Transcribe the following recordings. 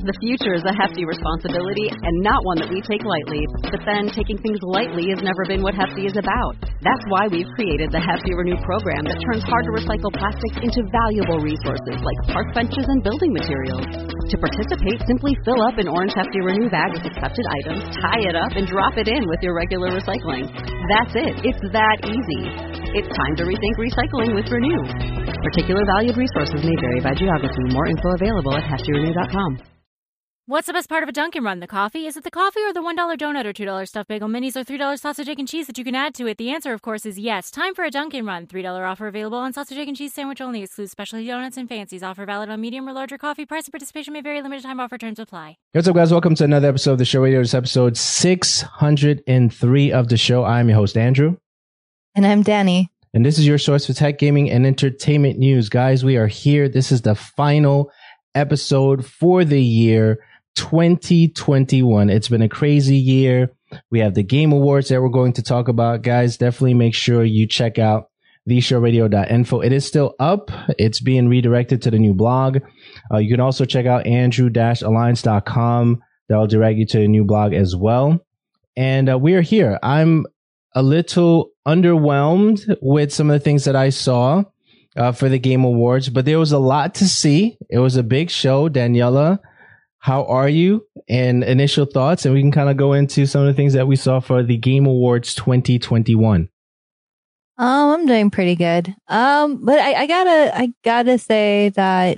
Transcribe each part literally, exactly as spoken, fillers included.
The future is a hefty responsibility and not one that we take lightly. But then, taking things lightly has never been what Hefty is about. That's why we've created the Hefty Renew program that turns hard-to-recycle plastics into valuable resources like park benches and building materials. To participate, simply fill up an orange Hefty Renew bag with accepted items, tie it up, and drop it in with your regular recycling. That's it. It's that easy. It's time to rethink recycling with Renew. Particular valued resources may vary by geography. More info available at hefty renew dot com. What's the best part of a Dunkin' Run? The coffee? Is it the coffee or the one dollar donut or two dollar stuffed bagel minis or three dollar sausage, egg, and cheese that you can add to it? The answer, of course, is yes. Time for a Dunkin' Run. three dollar offer available on sausage, egg, and cheese sandwich only. Excludes specialty donuts and fancies. Offer valid on medium or larger coffee. Price and participation may vary. Limited time offer. Terms apply. Hey, what's up, guys? Welcome to another episode of the show radio. This is episode six hundred three of the show. I'm your host, Andrew. And I'm Danny. And this is your source for tech, gaming, and entertainment news. Guys, we are here. This is the final episode for the year twenty twenty-one. It's been a crazy year. We have the Game Awards that we're going to talk about. Guys, definitely make sure you check out the show radio dot info. It is still up. It's being redirected to the new blog. Uh, you can also check out andrew dash alliance dot com. That'll direct you to the new blog as well. And uh, we are here. I'm a little underwhelmed with some of the things that I saw uh, for the Game Awards, but there was a lot to see. It was a big show. Daniela, how are you? And initial thoughts, and we can kind of go into some of the things that we saw for the Game Awards twenty twenty-one. Um, I'm doing pretty good. Um, but I, I gotta, I gotta say that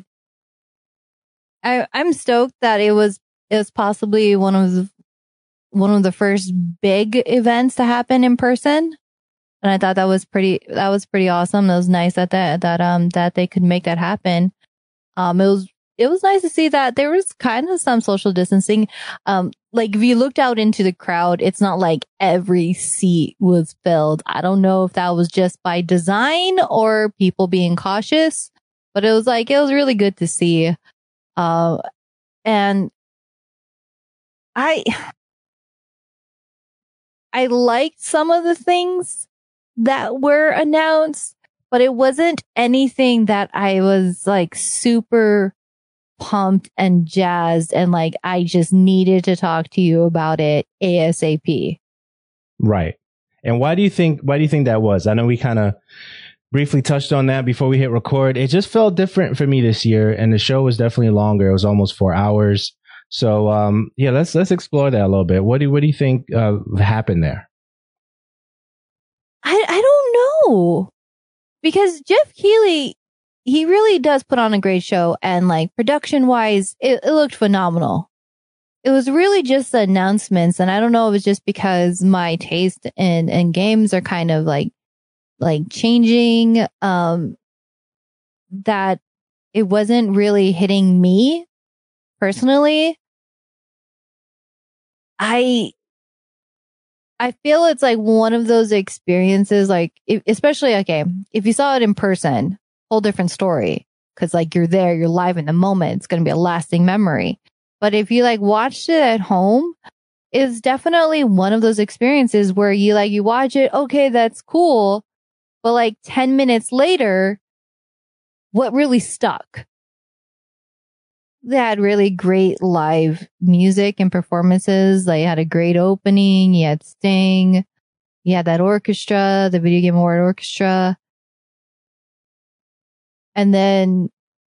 I, I'm stoked that it was, it was possibly one of the, one of the first big events to happen in person. And I thought that was pretty, that was pretty awesome. That was nice that, that, that, um, that they could make that happen. Um, it was, it was nice to see that there was kind of some social distancing. Um, like if you looked out into the crowd, it's not like every seat was filled. I don't know if that was just by design or people being cautious, but it was like, it was really good to see. Uh, and I, I liked some of the things that were announced, but it wasn't anything that I was like super pumped and jazzed and like I just needed to talk to you about it ASAP. Right. And why do you think why do you think that was? I know we kind of briefly touched on that before we hit record. It just felt different for me this year, and the show was definitely longer. It was almost four hours. So um yeah, let's let's explore that a little bit. What do what do you think uh, happened there? I I don't know. Because Jeff Keighley, he really does put on a great show, and like production wise, it, it looked phenomenal. It was really just the announcements, and I don't know if it's just because my taste in, in games are kind of like like changing, um, that it wasn't really hitting me personally. I I feel it's like one of those experiences, like if, especially okay, if you saw it in person. Whole different story, because like you're there, you're live in the moment. It's going to be a lasting memory. But if you like watched it at home, it's definitely one of those experiences where you like you watch it. Okay, that's cool. But like ten minutes later, what really stuck? They had really great live music and performances. They had a great opening. You had Sting. You had that orchestra, the Video Game Award Orchestra. And then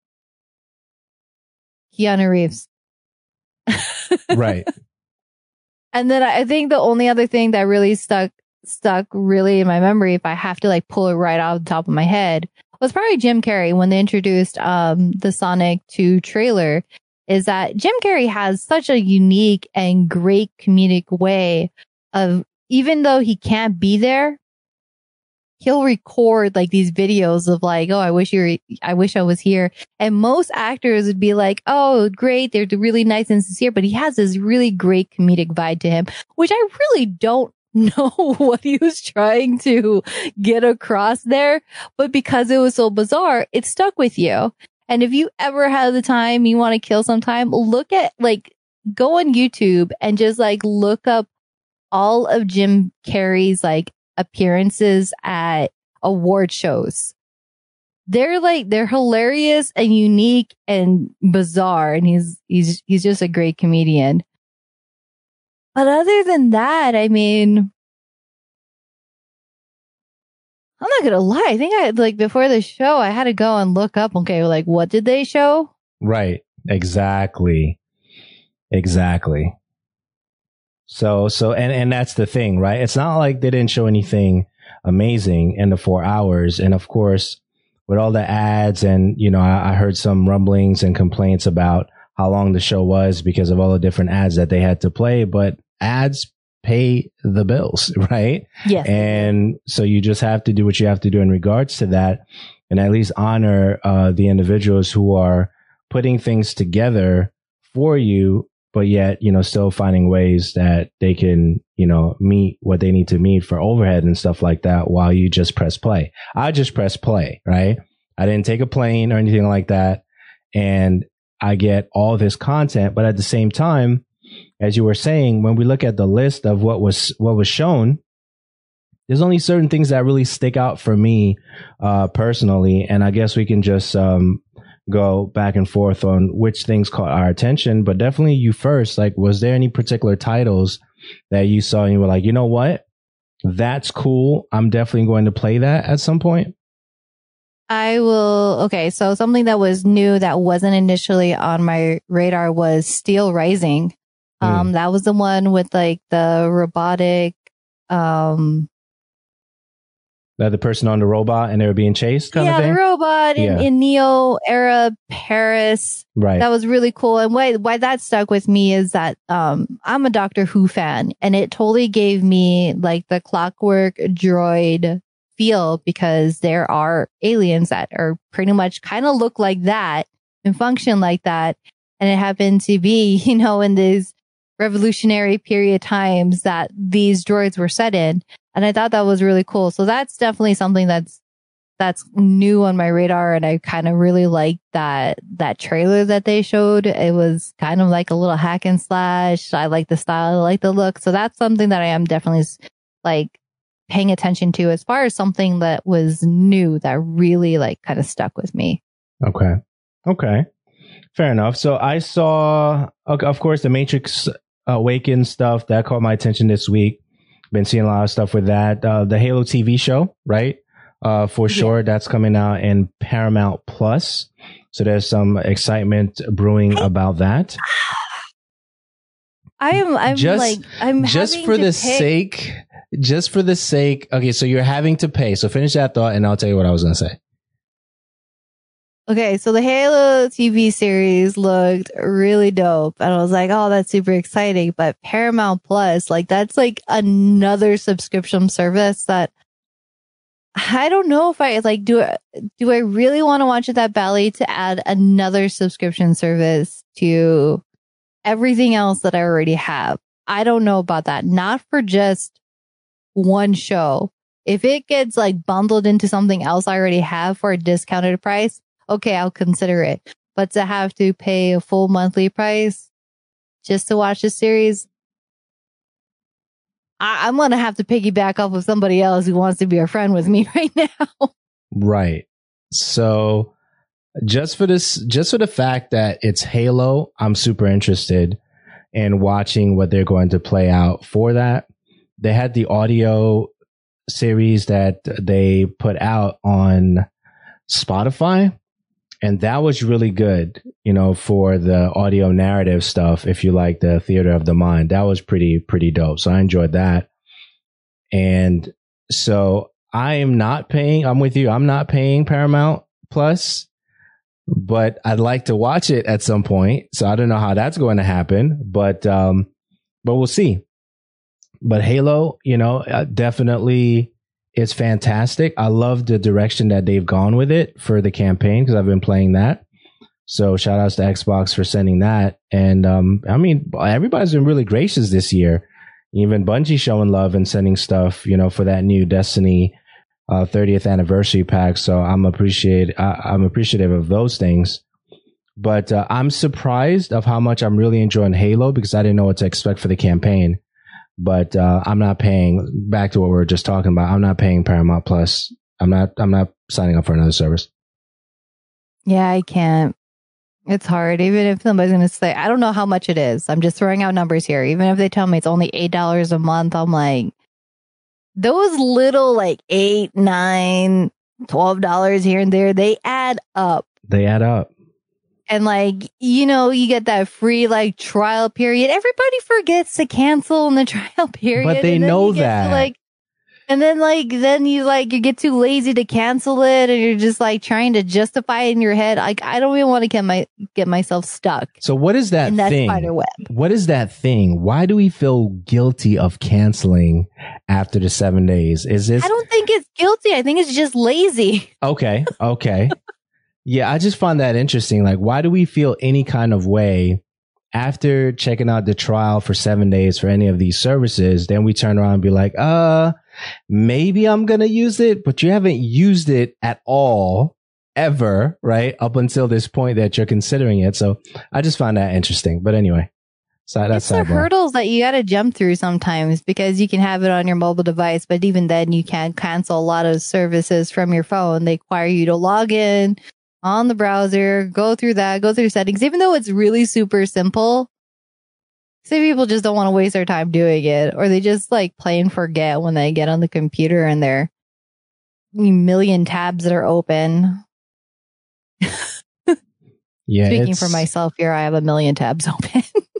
Keanu Reeves. Right. And then I think the only other thing that really stuck, stuck really in my memory, if I have to like pull it right off the top of my head, was probably Jim Carrey when they introduced um the Sonic two trailer, is that Jim Carrey has such a unique and great comedic way of, even though he can't be there, he'll record like these videos of like, oh, I wish you're, I wish I was here. And most actors would be like, oh, great. They're really nice and sincere, but he has this really great comedic vibe to him, which I really don't know what he was trying to get across there. But because it was so bizarre, it stuck with you. And if you ever have the time, you want to kill some time, look at like, go on YouTube and just like look up all of Jim Carrey's like appearances at award shows. they're like, they're hilarious and unique and bizarre. And he's, he's, he's just a great comedian. But other than that, I mean, I'm not going to lie. I think I like before the show, I had to go and look up. Okay. Like, what did they show? Right. Exactly. Exactly. So, so, and, and that's the thing, right? It's not like they didn't show anything amazing in the four hours. And of course, with all the ads and, you know, I, I heard some rumblings and complaints about how long the show was because of all the different ads that they had to play, but ads pay the bills, right? Yes. And so you just have to do what you have to do in regards to that and at least honor uh, the individuals who are putting things together for you, but yet, you know, still finding ways that they can, you know, meet what they need to meet for overhead and stuff like that while you just press play. I just press play, right? I didn't take a plane or anything like that. And I get all this content, but at the same time, as you were saying, when we look at the list of what was, what was shown, there's only certain things that really stick out for me, uh, personally. And I guess we can just, um, go back and forth on which things caught our attention, but definitely you first. Like, was there any particular titles that you saw and you were like, you know what? That's cool. I'm definitely going to play that at some point. I will. Okay. So something that was new that wasn't initially on my radar was Steel Rising. Um, mm. That was the one with like the robotic, um, that the person on the robot and they were being chased kind yeah, of thing? Yeah, the robot in, yeah. in Neo era Paris. Right. That was really cool. And why, why that stuck with me is that, um, I'm a Doctor Who fan and it totally gave me like the Clockwork Droid feel because there are aliens that are pretty much kind of look like that and function like that. And it happened to be, you know, in these revolutionary period times that these droids were set in. And I thought that was really cool. So that's definitely something that's, that's new on my radar. And I kind of really liked that, that trailer that they showed. It was kind of like a little hack and slash. I like the style. I like the look. So that's something that I am definitely like paying attention to as far as something that was new that really like kind of stuck with me. Okay. Okay. Fair enough. So I saw, okay, of course, the Matrix Awakens stuff that caught my attention this week. Been seeing a lot of stuff with that. Uh, the Halo T V show, right? Uh, for sure. Yeah. That's coming out in Paramount Plus. So there's some excitement brewing I, about that. I am, I'm just, like, I'm just for the pick. sake, just for the sake. Okay. So you're having to pay. So finish that thought and I'll tell you what I was going to say. Okay, so the Halo T V series looked really dope. And I was like, oh, that's super exciting. But Paramount Plus, like, that's like another subscription service that I don't know if I like, do, do I really want to watch it that badly to add another subscription service to everything else that I already have? I don't know about that. Not for just one show. If it gets like bundled into something else I already have for a discounted price, okay, I'll consider it. But to have to pay a full monthly price just to watch the series, I- I'm going to have to piggyback off of somebody else who wants to be a friend with me right now. Right. So just for this, just for the fact that it's Halo, I'm super interested in watching what they're going to play out for that. They had the audio series that they put out on Spotify. And that was really good, you know, for the audio narrative stuff. If you like the theater of the mind, that was pretty, pretty dope. So I enjoyed that. And so I am not paying. I'm with you. I'm not paying Paramount Plus, but I'd like to watch it at some point. So I don't know how that's going to happen, but, um, but we'll see. But Halo, you know, uh, definitely. It's fantastic. I love the direction that they've gone with it for the campaign because I've been playing that. So shout outs to Xbox for sending that. And um, I mean, everybody's been really gracious this year. Even Bungie showing love and sending stuff, you know, for that new Destiny uh, thirtieth anniversary pack. So I'm appreciate I, I'm appreciative of those things. But uh, I'm surprised of how much I'm really enjoying Halo because I didn't know what to expect for the campaign. But uh, I'm not paying. Back to what we were just talking about. I'm not paying Paramount Plus. I'm not. I'm not signing up for another service. Yeah, I can't. It's hard. Even if somebody's going to say, I don't know how much it is. I'm just throwing out numbers here. Even if they tell me it's only eight dollars a month, I'm like, those little like eight, nine, twelve dollars here and there, they add up. They add up. And like, you know, you get that free like trial period. Everybody forgets to cancel in the trial period. But they know that. To, like, and then like, then you like, you get too lazy to cancel it and you're just like trying to justify it in your head. Like, I don't even want to get my, get myself stuck. So what is that in that thing? Spider web. What is that thing? Why do we feel guilty of canceling after the seven days? Is this? I don't think it's guilty. I think it's just lazy. Okay. Okay. Yeah. I just find that interesting. Like, why do we feel any kind of way after checking out the trial for seven days for any of these services? Then we turn around and be like, uh, maybe I'm going to use it, but you haven't used it at all ever, right? Up until this point that you're considering it. So I just find that interesting. But anyway, so that's it's the hurdles that you got to jump through sometimes because you can have it on your mobile device, but even then you can't cancel a lot of services from your phone. They require you to log in on the browser, go through that, go through settings, even though it's really super simple. Some people just don't want to waste their time doing it, or they just like play and forget when they get on the computer and there are a million tabs that are open. Yeah. Speaking for myself here, I have a million tabs open.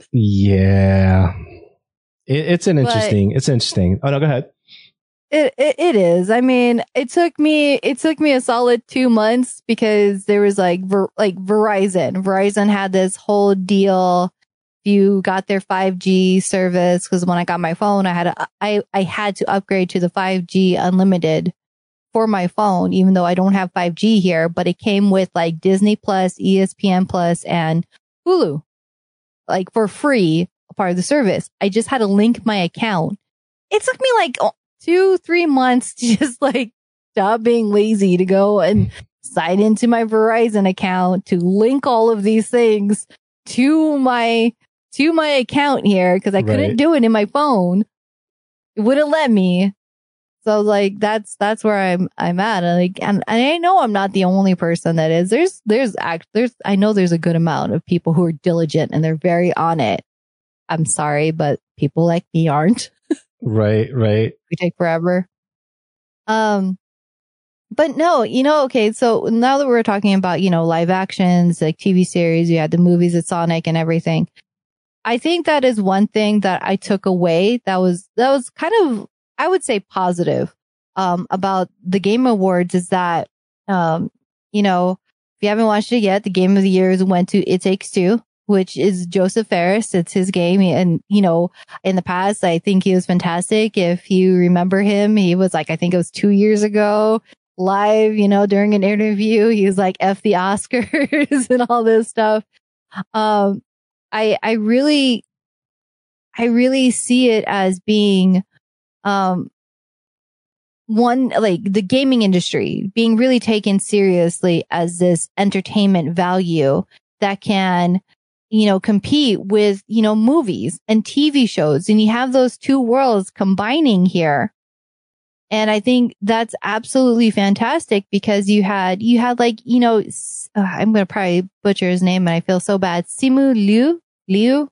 Yeah. It, it's an interesting, but it's interesting. Oh no, go ahead. It, it it is. I mean, it took me it took me a solid two months because there was like ver, like Verizon. Verizon had this whole deal. You got their five G service because when I got my phone, I had to, I I had to upgrade to the five G unlimited for my phone, even though I don't have five G here. But it came with like Disney Plus, E S P N Plus, and Hulu, like for free, part of the service. I just had to link my account. It took me like two, three months to just like stop being lazy to go and sign into my Verizon account to link all of these things to my to my account here because I couldn't Right. do it in my phone. It wouldn't let me. So like that's that's where I'm I'm at. And like and, and I know I'm not the only person that is. There's there's act there's I know there's a good amount of people who are diligent and they're very on it. I'm sorry, but people like me aren't. Right, right. We take forever. Um, but no, you know, okay. So now that we're talking about, you know, live actions, like T V series, you had the movies at Sonic and everything. I think that is one thing that I took away that was, that was kind of, I would say positive, um, about the Game Awards is that, um, you know, if you haven't watched it yet, the Game of the Year went to It Takes Two, which is Joseph Fares. It's his game. And, you know, in the past, I think he was fantastic. If you remember him, he was like, I think it was two years ago, live, you know, during an interview, he was like, F the Oscars and all this stuff. Um, I, I really, I really see it as being, um, one, like the gaming industry being really taken seriously as this entertainment value that can, you know, compete with, you know, movies and T V shows. And you have those two worlds combining here. And I think that's absolutely fantastic because you had, you had like, you know, uh, I'm going to probably butcher his name and I feel so bad. Simu Liu, Liu,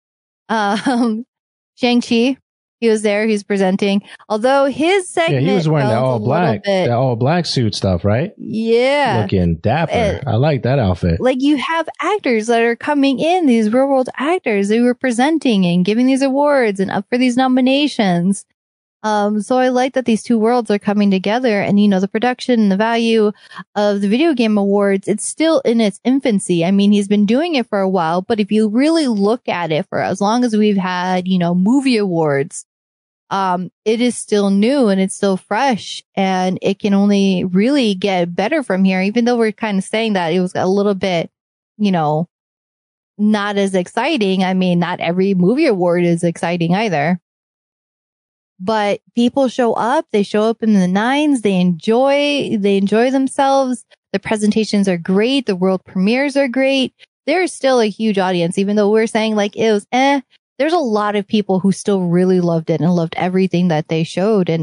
um, Shang-Chi. He was there. He's presenting. Although his segment, Yeah, he was wearing that felt all a black, little bit- that all black suit stuff, right? yeah. Looking dapper. Uh, I like that outfit. Like you have actors that are coming in, these real world actors who are presenting and giving these awards and up for these nominations. Um, so I like that these two worlds are coming together and, you know, the production and the value of the video game awards, it's still in its infancy. I mean, he's been doing it for a while, but if you really look at it for as long as we've had, you know, movie awards, um, it is still new and it's still fresh and it can only really get better from here, even though we're kind of saying that it was a little bit, you know, not as exciting. I mean, not every movie award is exciting either. But people show up, they show up in the nines, they enjoy, they enjoy themselves. The presentations are great. The world premieres are great. There's still a huge audience, even though we're saying like it was eh. There's a lot of people who still really loved it and loved everything that they showed. And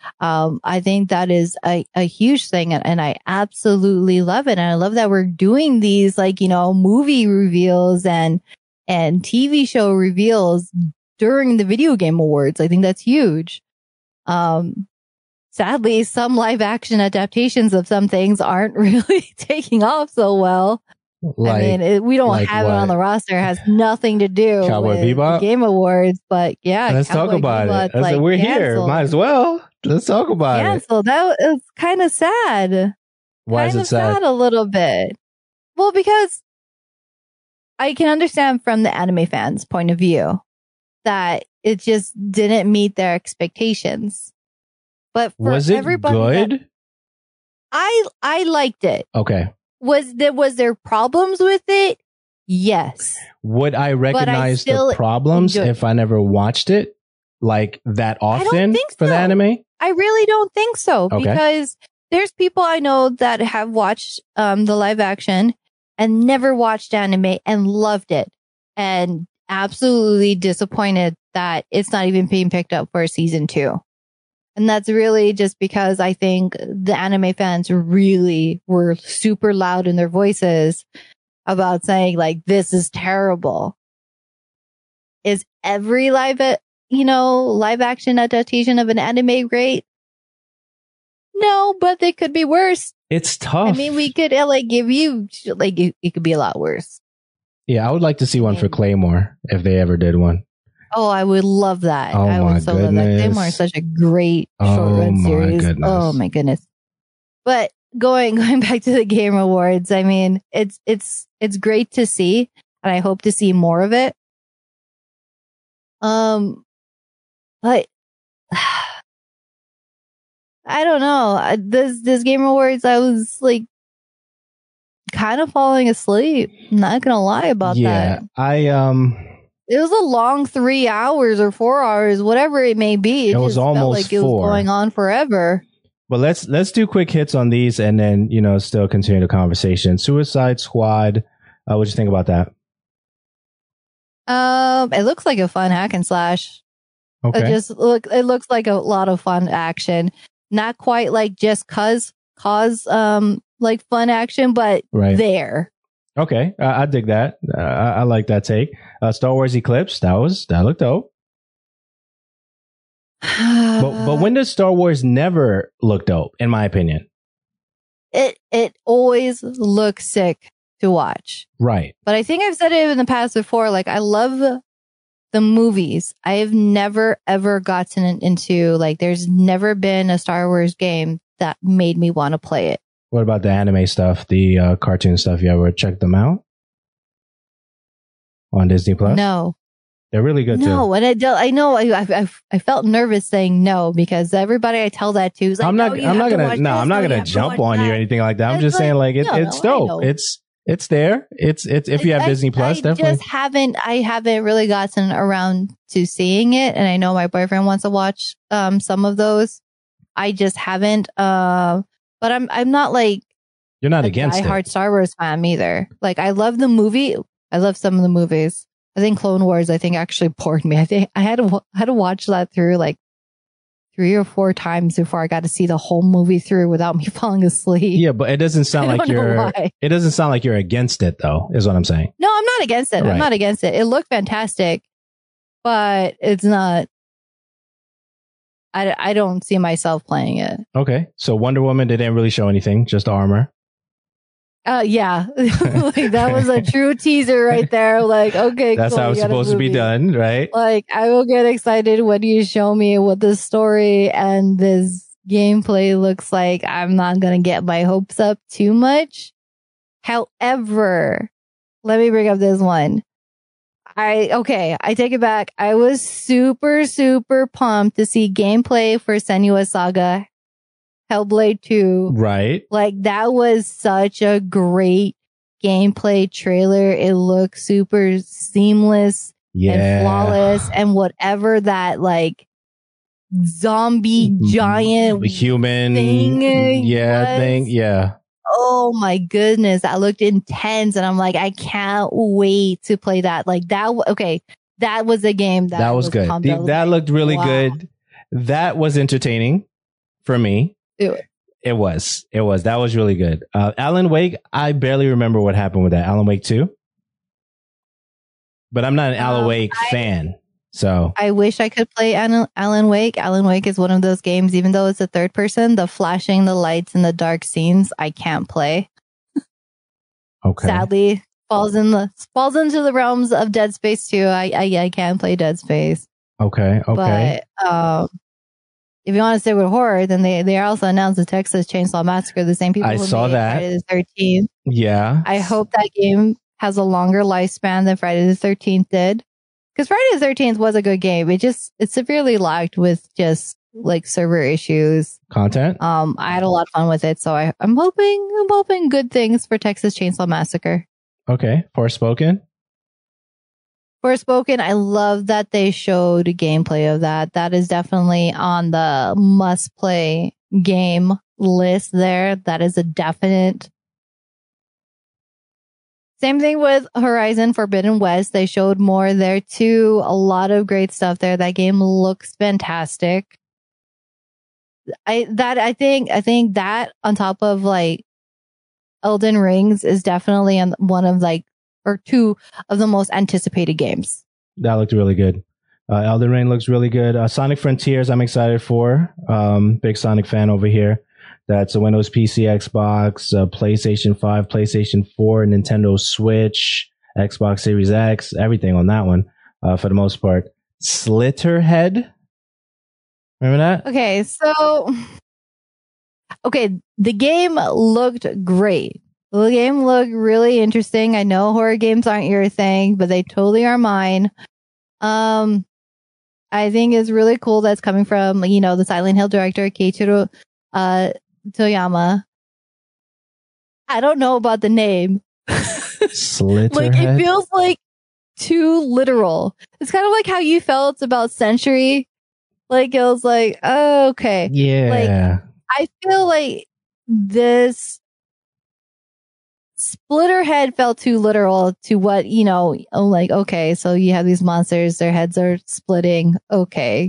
Um, I think that is a, a huge thing, and, and I absolutely love it. And I love that we're doing these, like, you know, movie reveals and and T V show reveals during the video game awards. I think that's huge. Um, sadly, some live action adaptations of some things aren't really taking off so well. Like, I mean, it, we don't like have what? it on the roster. It has nothing to do Cowboy with Bebop? the Game Awards, but yeah, Let's talk Cowboy about Bebop's, it. I said, like, we're here. canceled. Might as well. Let's talk about it. Canceled. That was kind of sad. Why kind is it of sad? sad a little bit. Well, because I can understand from the anime fans' point of view that it just didn't meet their expectations. But for Was it everybody good? that- I I liked it. Okay. Was there was there problems with it? Yes. Would I recognize still the problems enjoy- if I never watched it like that I don't often think for the so. anime? I really don't think so Okay. because there's people I know that have watched um, the live action and never watched anime and loved it and absolutely disappointed that it's not even being picked up for season two. And that's really just because I think the anime fans really were super loud in their voices about saying, like, this is terrible. Is every live, you know, live action adaptation of an anime great? No, but they could be worse. It's tough. I mean, we could uh, like give you like it, it could be a lot worse. Yeah, I would like to see one for Yeah. Claymore if they ever did one. Oh, I would love that. Oh, I my would so love that. goodness. Claymore is such a great Oh, short run my series. goodness. Oh my goodness. But going going back to the Game Awards, I mean, it's it's it's great to see, and I hope to see more of it. Um, but I don't know. I- This this Game Awards, I was like kind of falling asleep. I'm not gonna lie about yeah, that. I um, It was a long three hours or four hours, whatever it may be. It was just felt almost like it four. was going on forever. but let's let's do quick hits on these and then you know still continue the conversation. Suicide Squad. Uh, what do you think about that? Um, it looks like a fun hack and slash. It Okay, just look. It looks like a lot of fun action. Not quite like just cause cause um like fun action, but right. there. Okay, I, I dig that. Uh, I, I like that take. Uh, Star Wars Eclipse. That was that looked dope. But but when does Star Wars never look dope? In my opinion, it it always looks sick to watch. right? But I think I've said it in the past before. Like, I love the movies. I have never, ever gotten into, like, there's never been a Star Wars game that made me want to play it. What about the anime stuff, the uh, cartoon stuff? You ever check them out on Disney Plus? No, They're really good no. too. And it, do- I know I, I, I- I felt nervous saying no because everybody I tell that to is like, I'm not. no, you I'm have not to gonna. watch No, this, I'm not no, you gonna have to jump watch on you that. or anything like that. I'm It's just like, saying, like it, no, it's no, I dope. know. It's it's there. It's it's if you have I- Disney Plus, I definitely. just haven't. I haven't really gotten around to seeing it, and I know my boyfriend wants to watch um some of those. I just haven't. Uh, but I'm I'm not like You're not a against it. diehard Star Wars fan either. Like, I love the movie. I love some of the movies. I think Clone Wars, I think, actually bored me. I think I had to wa- had to watch that through like three or four times before I got to see the whole movie through without me falling asleep. Yeah, but it doesn't sound I like don't know you're. why. It doesn't sound like you're against it, though. Is what I'm saying. No, I'm not against it. Right. I'm not against it. It looked fantastic, but it's not. I, I don't see myself playing it. Okay, so Wonder Woman they didn't really show anything, just armor. Uh, yeah, like, that was a true teaser right there. Like, okay, That's cool, how you it's got a supposed to be movie. done, right? Like, I will get excited when you show me what the story and this gameplay looks like. I'm not gonna get my hopes up too much. However, let me bring up this one. I, okay, I take it back. I was super, super pumped to see gameplay for Senua's Saga, Hellblade two. Right. Like, that was such a great gameplay trailer. It looked super seamless Yeah. and flawless, and whatever that like zombie giant human. thing Yeah. was. Thing. Yeah. Oh my goodness, that looked intense, and I'm like, I can't wait to play that. Like that. w- Okay, that was a game that, That I was good. pumped. The- I was that like, looked really wow. good. That was entertaining. for me. It, it was. It was. That was really good. Uh, Alan Wake, I barely remember what happened with that. Alan Wake two? But I'm not an Alan um, Wake I, fan. So I wish I could play Alan, Alan Wake. Alan Wake is one of those games, even though it's a third person, the flashing the lights and the dark scenes, I can't play. Okay. Sadly, falls in the falls into the realms of Dead Space two. I I, I can't play Dead Space. Okay. Okay. But um, if you want to stay with horror, then they they also announced the Texas Chainsaw Massacre. The same people I who saw made that. Friday the thirteenth. Yeah. I hope that game has a longer lifespan than Friday the thirteenth did. Because Friday the thirteenth was a good game. It just, it severely lacked with just like server issues. Content? Um, I had a lot of fun with it. So I, I'm hoping, I'm hoping good things for Texas Chainsaw Massacre. Okay. Forspoken? Forspoken, I love that they showed gameplay of that. That is definitely on the must play game list there. That is a definite. Same thing with Horizon Forbidden West. They showed more there too. A lot of great stuff there. That game looks fantastic. I that I think I think that on top of like Elden Rings is definitely one of like or two of the most anticipated games. That looked really good. Uh, Elden Ring looks really good. Uh, Sonic Frontiers, I'm excited for. Um, big Sonic fan over here. That's a Windows P C, Xbox, uh, PlayStation five, PlayStation four, Nintendo Switch, Xbox Series X, everything on that one, uh, for the most part. Slitterhead? Remember that? Okay, so... Okay, the game looked great. The game looked really interesting. I know horror games aren't your thing, but they totally are mine. Um, I think it's really cool that's coming from, you know, the Silent Hill director, Keiichiro uh, Toyama. I don't know about the name. Slitterhead? Like, it feels like too literal. It's kind of like how you felt about Century. Like, it was like, oh, okay. Yeah. Like, I feel like this Splitterhead felt too literal to what, you know, like, okay, so you have these monsters, their heads are splitting. Okay.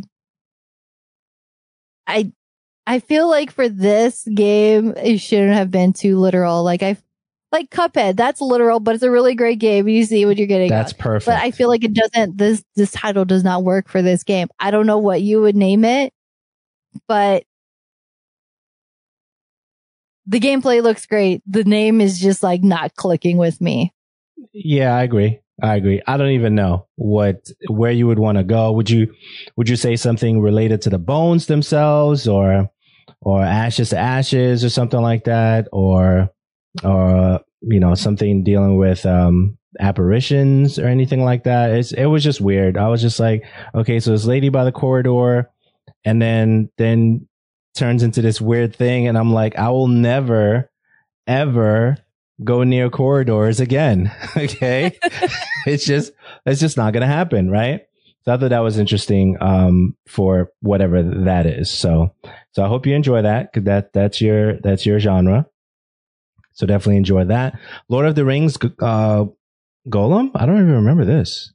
I, I feel like for this game, it shouldn't have been too literal. Like I, like Cuphead, that's literal, but it's a really great game. You see what you're getting. That's at. perfect. But I feel like it doesn't, this, this title does not work for this game. I don't know what you would name it, but the gameplay looks great. The name is just like not clicking with me. Yeah, I agree. I agree. I don't even know what, where you would want to go. Would you, would you say something related to the bones themselves or, or ashes to ashes or something like that? Or, or, you know, something dealing with, um, apparitions or anything like that. It's, it was just weird. I was just like, okay, so this lady by the corridor and then, then turns into this weird thing. And I'm like, I will never, ever go near corridors again. Okay. It's just, it's just not going to happen. Right. So I thought that was interesting, um, for whatever that is. So, so I hope you enjoy that. Cause that, that's your, that's your genre. So definitely enjoy that. Lord of the Rings, uh, Golem. I don't even remember this.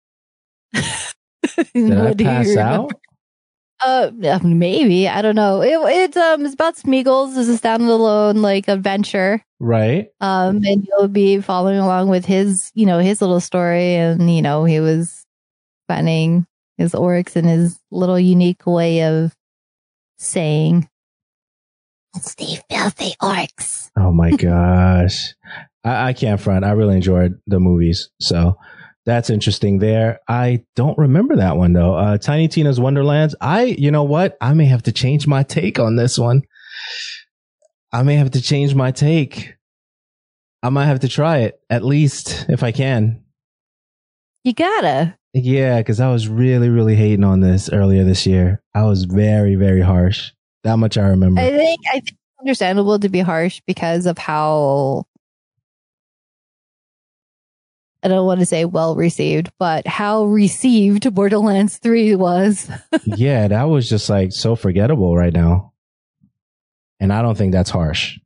Did I pass out? Uh, maybe. I don't know. It, it's, um, it's about Smeagol's. It's a standalone, like, adventure. Right. Um, and you'll be following along with his, you know, his little story. And, you know, he was finding his orcs and his little unique way of saying, it's the filthy orcs. Oh my gosh. I, I can't front. I really enjoyed the movies. So that's interesting there. I don't remember that one though. Uh, Tiny Tina's Wonderlands. I, you know what? I may have to change my take on this one. I may have to change my take. I might have to try it at least if I can. You gotta. Yeah, because I was really, really hating on this earlier this year. I was very, very harsh. That much I remember. I think I think it's understandable to be harsh because of how, I don't want to say well received, but how received Borderlands three was. Yeah, that was just like so forgettable right now. And I don't think that's harsh.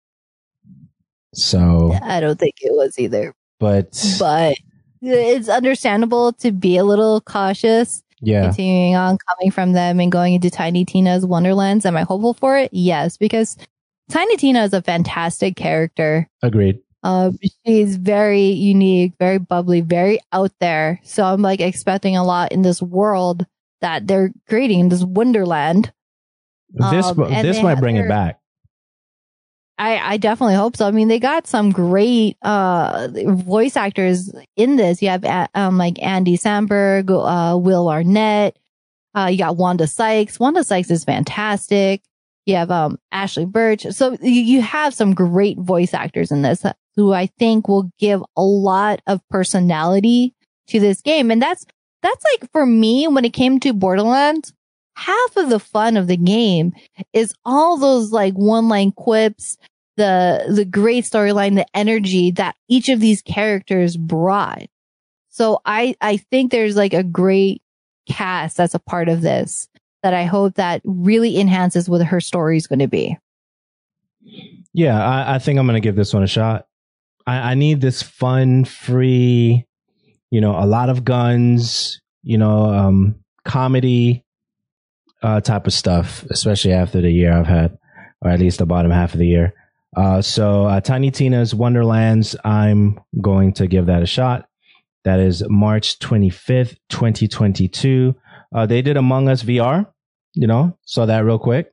So I don't think it was either. But but it's understandable to be a little cautious. Yeah. continuing on coming from them and going into Tiny Tina's Wonderlands. Am I hopeful for it? Yes, because Tiny Tina is a fantastic character. Agreed. Uh, she's very unique, very bubbly, very out there. So I'm like expecting a lot in this world that they're creating, this Wonderland. This Um, this might bring it back. I, I definitely hope so. I mean, they got some great uh voice actors in this. You have uh, um like Andy Samberg, uh, Will Arnett. Uh, you got Wanda Sykes. Wanda Sykes is fantastic. You have um Ashley Birch. So you, you have some great voice actors in this who I think will give a lot of personality to this game. And that's that's like for me when it came to Borderlands. Half of the fun of the game is all those like one line quips, the, the great storyline, the energy that each of these characters brought. So I, I think there's like a great cast that's a part of this that I hope that really enhances what her story is going to be. Yeah, I, I think I'm going to give this one a shot. I, I need this fun, free, you know, a lot of guns, you know, um, comedy, Uh, type of stuff, especially after the year I've had, or at least the bottom half of the year. Uh, so uh, Tiny Tina's Wonderlands, I'm going to give that a shot. That is March twenty-fifth, twenty twenty-two. Uh, they did Among Us V R, you know, saw that real quick.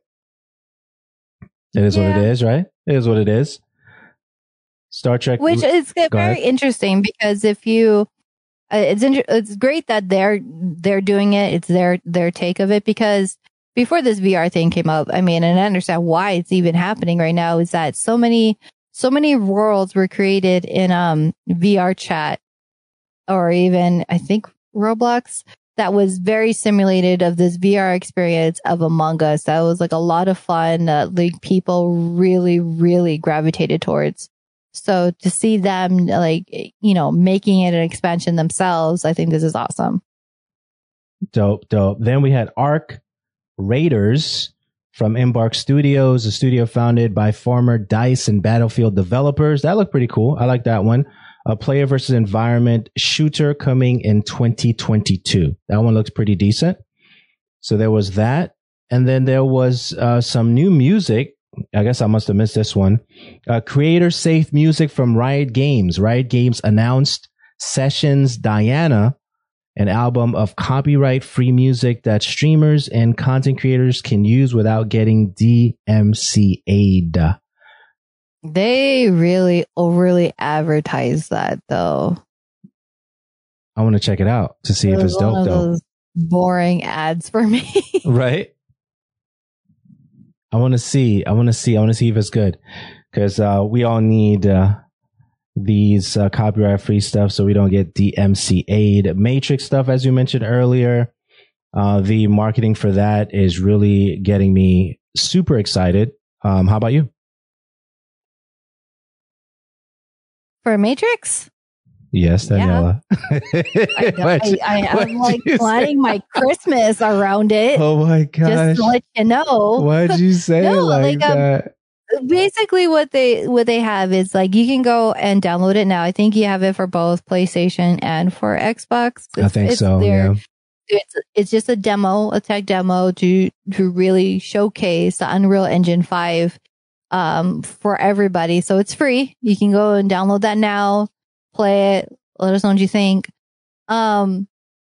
It is yeah. what it is, right? It is what it is. Star Trek. Which is very ahead. interesting because if you, Uh, it's inter- it's great that they're they're doing it. It's their their take of it because before this V R thing came up, I mean, and I understand why it's even happening right now is that so many so many worlds were created in um V R chat or even I think Roblox that was very simulated of this V R experience of Among Us. That was like a lot of fun that like people really really gravitated towards. So to see them like, you know, making it an expansion themselves, I think this is awesome. Dope, dope. Then we had Arc Raiders from Embark Studios, a studio founded by former DICE and Battlefield developers. That looked pretty cool. I like that one. A player versus environment shooter coming in twenty twenty-two. That one looks pretty decent. So there was that. And then there was uh, some new music. I guess I must have missed this one. Uh, creator safe music from Riot Games. Riot Games announced Sessions Diana, an album of copyright free music that streamers and content creators can use without getting D M C A'd. They really overly advertise that though. I want to check it out to see it if it's dope though. Boring ads for me. Right? I want to see. I want to see. I want to see if it's good because uh, we all need uh, these uh, copyright free stuff so we don't get D M C A'd. Matrix stuff, as you mentioned earlier, uh, the marketing for that is really getting me super excited. Um, how about you? For Matrix? Yes, Daniela. Yeah. I, I, I, I'm like planning my Christmas around it. Oh my gosh. Just to let you know. Why'd you say no, like, like that? Um, basically what they what they have is like you can go and download it now. I think you have it for both PlayStation and for Xbox. It's, I think it's so. there. Yeah. It's it's just a demo, a tech demo to to really showcase the Unreal Engine five um for everybody. So it's free. You can go and download that now. Play it. Let us know what you think. Um,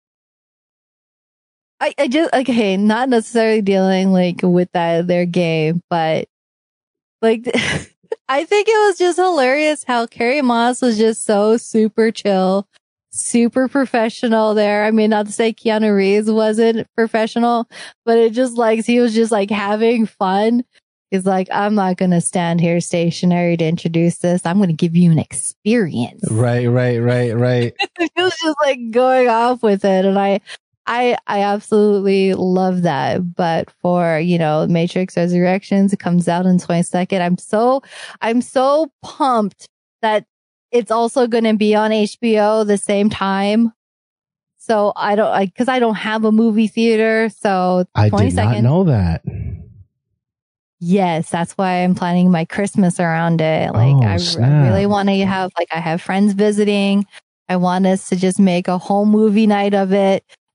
I, I just, okay, not necessarily dealing like with that, their game, but like, I think it was just hilarious how Carrie Moss was just so super chill, super professional there. I mean, not to say Keanu Reeves wasn't professional, but it just like, he was just like having fun. He's like, I'm not going to stand here stationary to introduce this. I'm going to give you an experience. Right, right, right, right. He was just like going off with it. And I, I, I absolutely love that. But for, you know, Matrix Resurrections, it comes out on the twenty-second. I'm so, I'm so pumped that it's also going to be on H B O the same time. So I don't, I, cause I don't have a movie theater. So I did not know that. Yes, that's why I'm planning my Christmas around it. Like, oh, I, I really want to have, like, I have friends visiting. I want us to just make a whole movie night of it.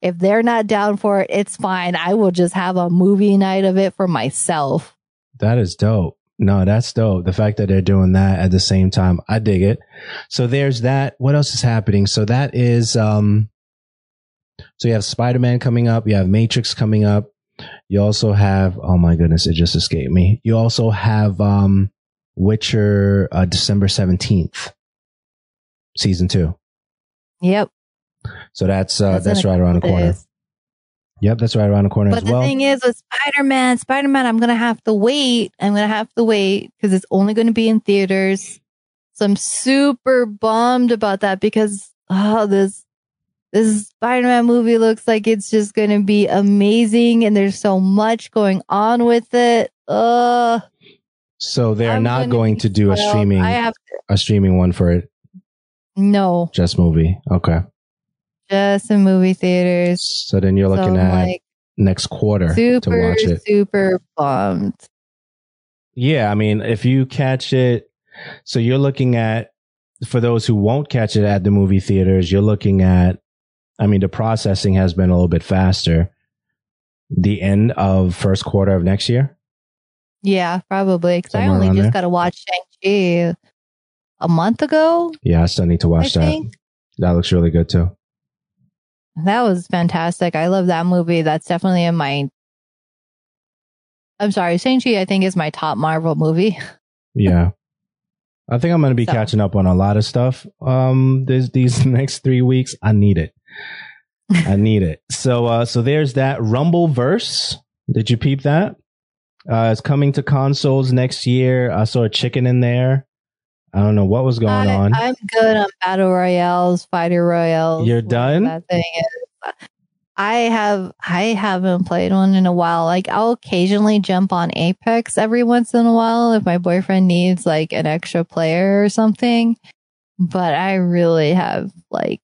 If they're not down for it, it's fine. I will just have a movie night of it for myself. That is dope. No, that's dope. The fact that they're doing that at the same time, I dig it. So there's that. What else is happening? So that is, um, so you have Spider-Man coming up. You have Matrix coming up. You also have, oh my goodness, it just escaped me. You also have, um, Witcher, uh, December seventeenth, season two. Yep. So that's, uh, That's that's in a right around the couple corner. days. Yep. That's right around the corner But as the well. thing is with Spider-Man, Spider-Man, I'm going to have to wait. I'm going to have to wait because it's only going to be in theaters. So I'm super bummed about that because, oh, this, this Spider-Man movie looks like it's just going to be amazing. And there's so much going on with it. Uh, So they're I'm not gonna going be to do a spoiled. streaming, I have to, a streaming one for it. no, Just movie. Okay. just in movie theaters. So then you're looking So I'm at like next quarter to super, watch it. super bummed. Yeah. I mean, if you catch it, so you're looking at, for those who won't catch it at the movie theaters, you're looking at, I mean, the processing has been a little bit faster. The end of first quarter of next year. Yeah, probably. Because I Somewhere only around just there. got to watch Shang-Chi a month ago. Yeah. I still need to watch I that. think. That looks really good too. That was fantastic. I love that movie. That's definitely in my. I'm sorry, Shang-Chi, I think, is my top Marvel movie. Yeah. I think I'm going to be So. catching up on a lot of stuff. Um, this, these next three weeks, I need it. I need it. So, uh, so there's that Rumbleverse. Did you peep that? Uh, it's coming to consoles next year. I saw a chicken in there. I don't know what was going I, on. I'm good on battle royales, fighter royales. You're whatever done? That thing is. I have. I haven't played one in a while. Like I'll occasionally jump on Apex every once in a while if my boyfriend needs like an extra player or something. But I really have like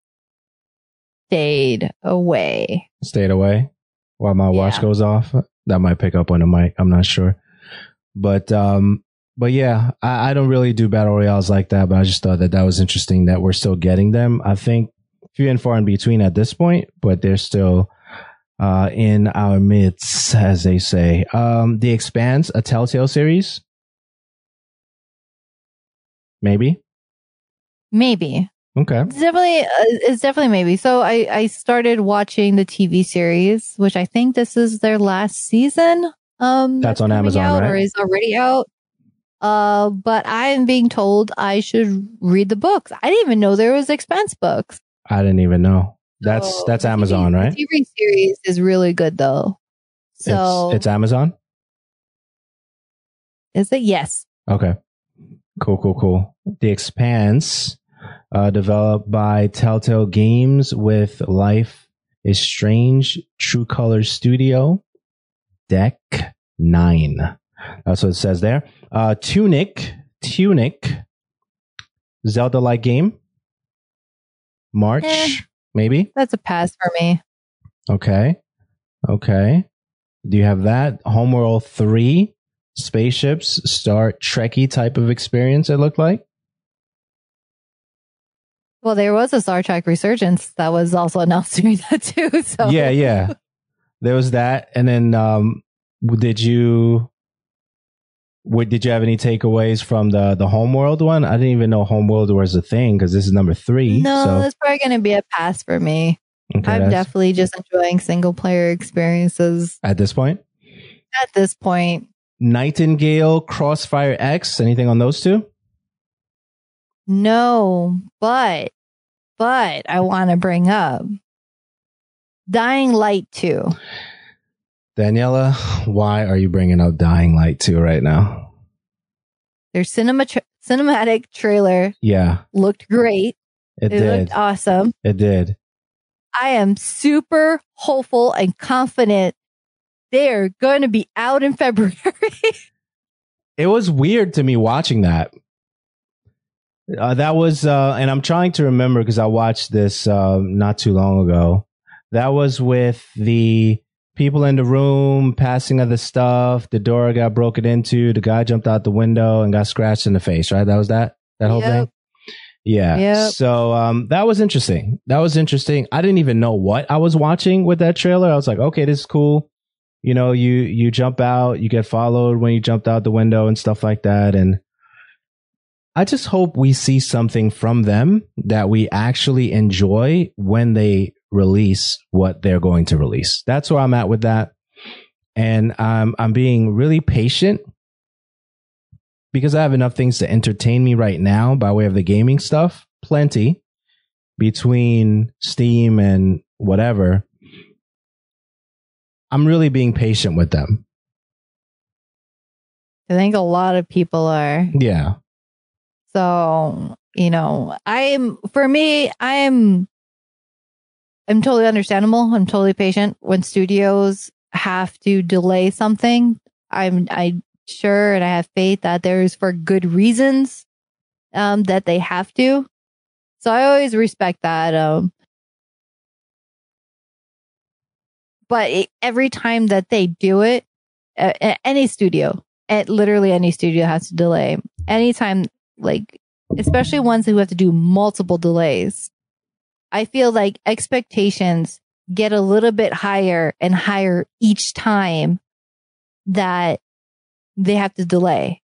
stayed away. Stayed away while my watch Yeah. goes off. That might pick up on the mic. I'm not sure. But, um, but yeah, I, I don't really do battle royales like that, but I just thought that that was interesting that we're still getting them. I think few and far in between at this point, but they're still, uh, in our midst, as they say. Um, The Expanse, a Telltale series. Maybe. Maybe. Okay. It's definitely, uh, it's definitely maybe. So I, I started watching the T V series, which I think this is their last season. Um, That's on coming Amazon, out, right? Or is already out. Uh, but I'm being told I should read the books. I didn't even know there was Expanse books. I didn't even know. That's, So that's the T V Amazon, right? The T V series is really good though. So it's, it's Amazon. is it? Yes. Okay. Cool, cool, cool. The Expanse, uh, developed by Telltale Games with Life is Strange, True Colors Studio, Deck Nine. That's what it says there. Uh, Tunic, Tunic, Zelda-like game. March, Eh. maybe. That's a pass for me. Okay. Okay. Do you have that? Homeworld three, spaceships, Star Trekky type of experience, it looked like. Well, there was a Star Trek Resurgence that was also announced during that too. So Yeah, yeah. There was that. And then um did you what did you have any takeaways from the the Homeworld one? I didn't even know Homeworld was a thing because this is number three. No, so that's probably going to be a pass for me. okay, I'm that's- definitely just enjoying single player experiences at this point. at this point. Nightingale, Crossfire X, anything on those two? No, but, but I want to bring up Dying Light two. Daniela, why are you bringing up Dying Light two right now? Their cinema tra- cinematic trailer Yeah, looked great. it, It, did. looked awesome. It did. I am super hopeful and confident they're going to be out in February. It was weird to me watching that. Uh, that was, uh, and I'm trying to remember because I watched this uh, not too long ago. That was with the people in the room passing of the stuff. The door got broken into. The guy jumped out the window and got scratched in the face. Right? That was that. That whole Yep. thing. Yeah. Yep. So um, that was interesting. That was interesting. I didn't even know what I was watching with that trailer. I was like, okay, this is cool. You know, you you jump out, you get followed when you jumped out the window and stuff like that. And I just hope we see something from them that we actually enjoy when they release what they're going to release. That's where I'm at with that. And I'm I'm being really patient because I have enough things to entertain me right now by way of the gaming stuff. Plenty between Steam and whatever. I'm really being patient with them. I think a lot of people are. Yeah. So, you know, I'm, for me, I'm, I'm totally understandable. I'm totally patient when studios have to delay something. I'm, I'm sure and I have faith that there's for good reasons, um, that they have to. So I always respect that. Um, but it, every time that they do it, uh, any studio, at literally any studio has to delay. Anytime, like, especially ones who have to do multiple delays, I feel like expectations get a little bit higher and higher each time that they have to delay.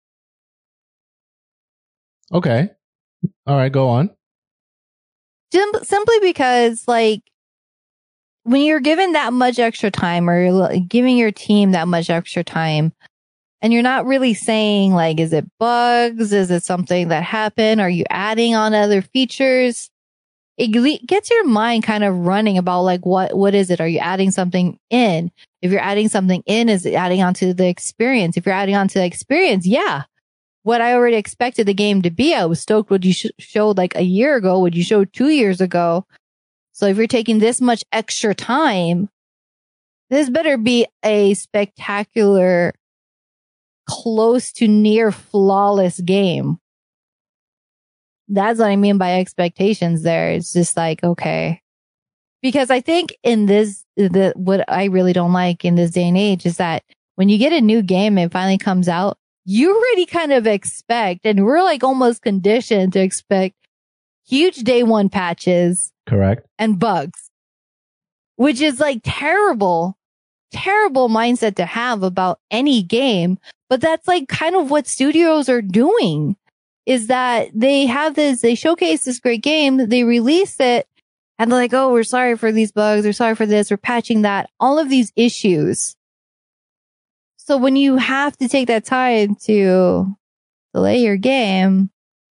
Okay. All right, go on. Sim- simply because, like, when you're given that much extra time or you're giving your team that much extra time and you're not really saying, like, is it bugs? Is it something that happened? Are you adding on other features? It gets your mind kind of running about, like, what, what is it? Are you adding something in? If you're adding something in, is it adding on to the experience? If you're adding on to the experience, yeah. What I already expected the game to be, I was stoked what you sh- showed like a year ago, what you showed two years ago. So if you're taking this much extra time, this better be a spectacular, close to near flawless game. That's what I mean by expectations there. It's just like, okay. Because I think in this, the what I really don't like in this day and age is that when you get a new game and it finally comes out, you already kind of expect, and we're like almost conditioned to expect huge day one patches. Correct. And bugs, which is like terrible, terrible mindset to have about any game. But that's like kind of what studios are doing, is that they have this, they showcase this great game, they release it, and they're like, oh, we're sorry for these bugs, we're sorry for this, we're patching that, all of these issues. So when you have to take that time to delay your game,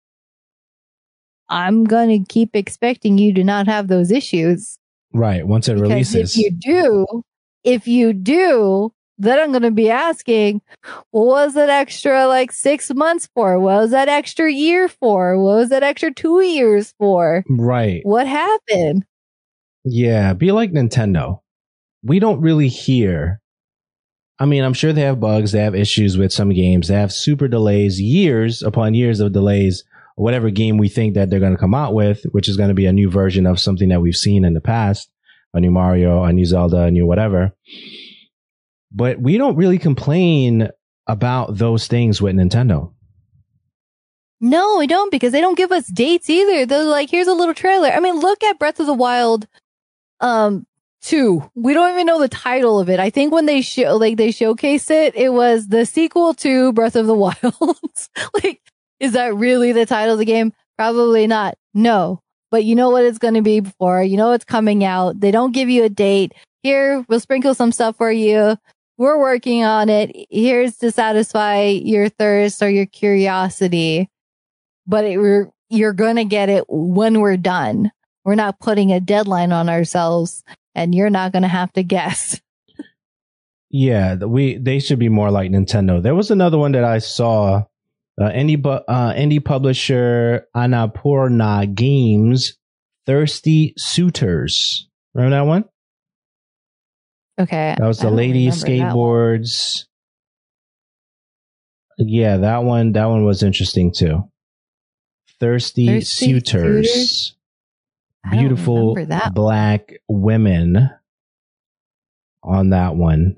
I'm going to keep expecting you to not have those issues. Right. Once it Because releases. If you do, if you do, then I'm going to be asking, what was that extra like six months for? What was that extra year for? What was that extra two years for? Right. What happened? Yeah. Be like Nintendo. We don't really hear. I mean, I'm sure they have bugs. They have issues with some games. They have super delays, years upon years of delays. Whatever game we think that they're going to come out with, which is going to be a new version of something that we've seen in the past, a new Mario, a new Zelda, a new whatever. But we don't really complain about those things with Nintendo. No, we don't, because they don't give us dates either. They're like, here's a little trailer. I mean, look at Breath of the Wild um, two. We don't even know the title of it. I think when they show, like, they showcased it, it was the sequel to Breath of the Wild. Like, is that really the title of the game? Probably not. No. But you know what it's going to be before. You know it's coming out. They don't give you a date. Here, we'll sprinkle some stuff for you. We're working on it. Here's to satisfy your thirst or your curiosity. But it, we're, you're going to get it when we're done. We're not putting a deadline on ourselves, and you're not going to have to guess. Yeah, we they should be more like Nintendo. There was another one that I saw. Uh, indie, bu- uh, indie publisher Annapurna Games, Thirsty Suitors. Remember that one? Okay. That was the lady skateboards. Yeah, that one. That one was interesting too. Thirsty, Thirsty Suitors. Suitors? Beautiful black women on that one.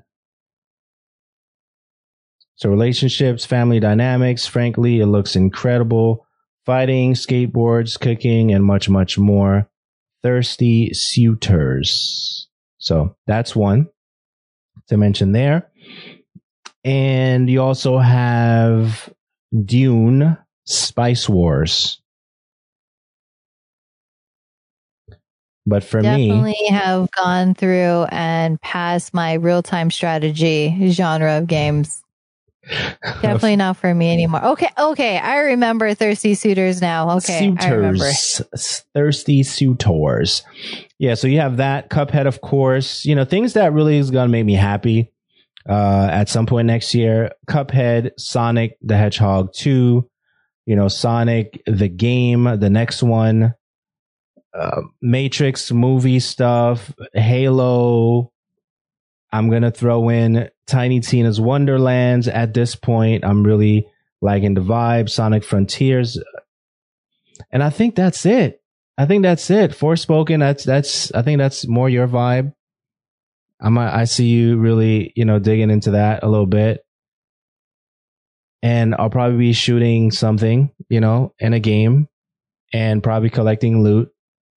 So relationships, family dynamics, frankly, it looks incredible. fighting, skateboards, cooking, and much, much more. Thirsty Suitors. So that's one to mention there. And you also have Dune Spice Wars. But for Definitely me, have gone through and passed my real-time strategy genre of games. Definitely not for me anymore. Okay, okay, I remember Thirsty Suitors now. Okay, Suitors, I remember. Thirsty Suitors. Yeah, so you have that. Cuphead, of course. You know, things that really is going to make me happy uh, at some point next year. Cuphead, Sonic the Hedgehog two, you know, Sonic the game, the next one, uh, Matrix movie stuff, Halo. I'm going to throw in Tiny Tina's Wonderlands at this point. I'm really liking the vibe. Sonic Frontiers. And I think that's it. I think that's it. Forspoken, that's, that's, I think that's more your vibe. I'm, I see you really, you know, digging into that a little bit. And I'll probably be shooting something, you know, in a game and probably collecting loot,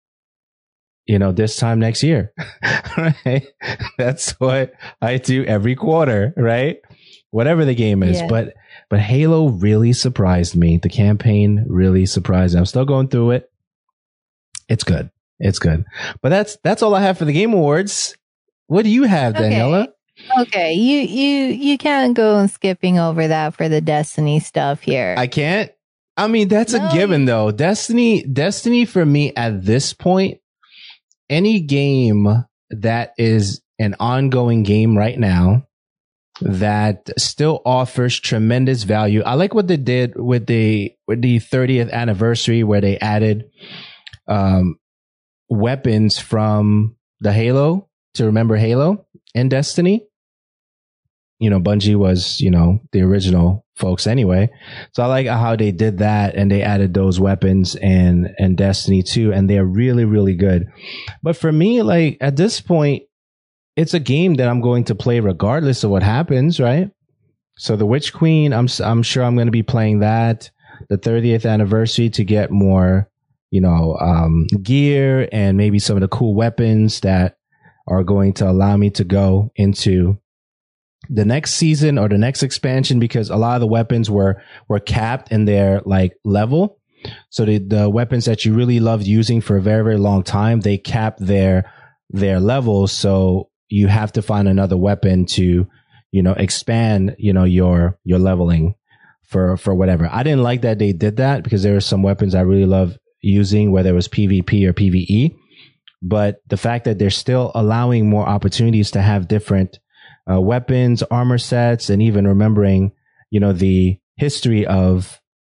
you know, this time next year. Right? That's what I do every quarter, right? Whatever the game is. Yeah. But, but Halo really surprised me. The campaign really surprised me. I'm still going through it. It's good. It's good. But that's, that's all I have for the Game Awards. What do you have, okay. Daniela? Okay, you you you can't go and skipping over that for the Destiny stuff here. I can't. I mean, that's no, a given, though. Destiny, Destiny for me at this point, any game that is an ongoing game right now that still offers tremendous value. I like what they did with the with the thirtieth anniversary, where they added um, weapons from the Halo to remember Halo and Destiny. You know, Bungie was, you know, the original folks anyway. So I like how they did that and they added those weapons and, and Destiny too. And they're really, really good. But for me, like at this point, it's a game that I'm going to play regardless of what happens, right? So the Witch Queen, I'm, I'm sure I'm going to be playing that. The thirtieth anniversary to get more, you know, um, gear and maybe some of the cool weapons that are going to allow me to go into the next season or the next expansion, because a lot of the weapons were, were capped in their like level. So the, the weapons that you really loved using for a very, very long time, they capped their, their levels. So you have to find another weapon to, you know, expand, you know, your, your leveling for, for whatever. I didn't like that they did that because there were some weapons I really love using, whether it was PvP or PvE. But the fact that they're still allowing more opportunities to have different uh, weapons, armor sets, and even remembering, you know, the history of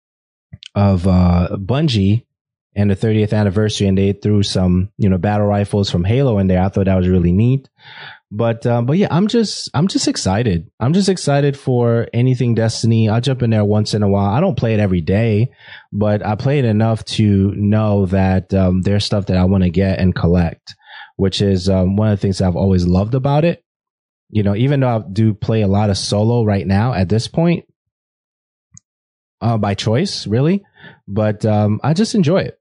of uh, Bungie and the thirtieth anniversary, and they threw some, you know, battle rifles from Halo in there. I thought that was really neat. But uh, but yeah, I'm just I'm just excited. I'm just excited for anything Destiny. I'll jump in there once in a while. I don't play it every day, but I play it enough to know that um, there's stuff that I want to get and collect, which is um, one of the things I've always loved about it. You know, even though I do play a lot of solo right now at this point, uh, by choice, really, but um, I just enjoy it.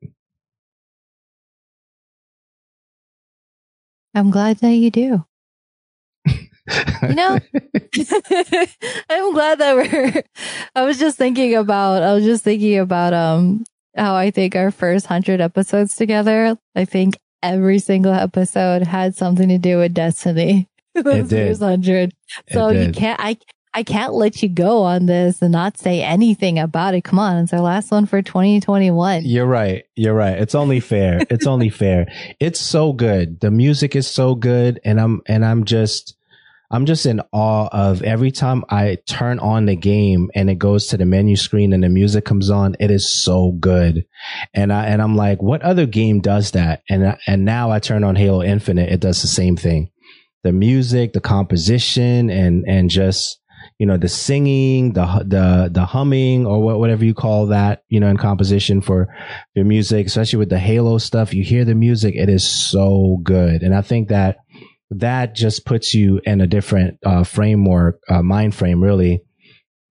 I'm glad that you do. You know, I'm glad that we're, I was just thinking about, I was just thinking about, um, how I think our first hundred episodes together, I think every single episode had something to do with Destiny. It did. First hundred. So it did. you can't, I, I can't let you go on this and not say anything about it. Come on. It's our last one for twenty twenty-one. You're right. You're right. It's only fair. It's only fair. It's so good. The music is so good. And I'm, and I'm just, I'm just in awe of every time I turn on the game and it goes to the menu screen and the music comes on. It is so good. And I, and I'm like, what other game does that? And, and now I turn on Halo Infinite. It does the same thing. The music, the composition, and, and just, you know, the singing, the, the, the humming, or whatever you call that, you know, in composition for your music, especially with the Halo stuff. You hear the music. It is so good. And I think that that just puts you in a different uh, framework, uh, mind frame, really,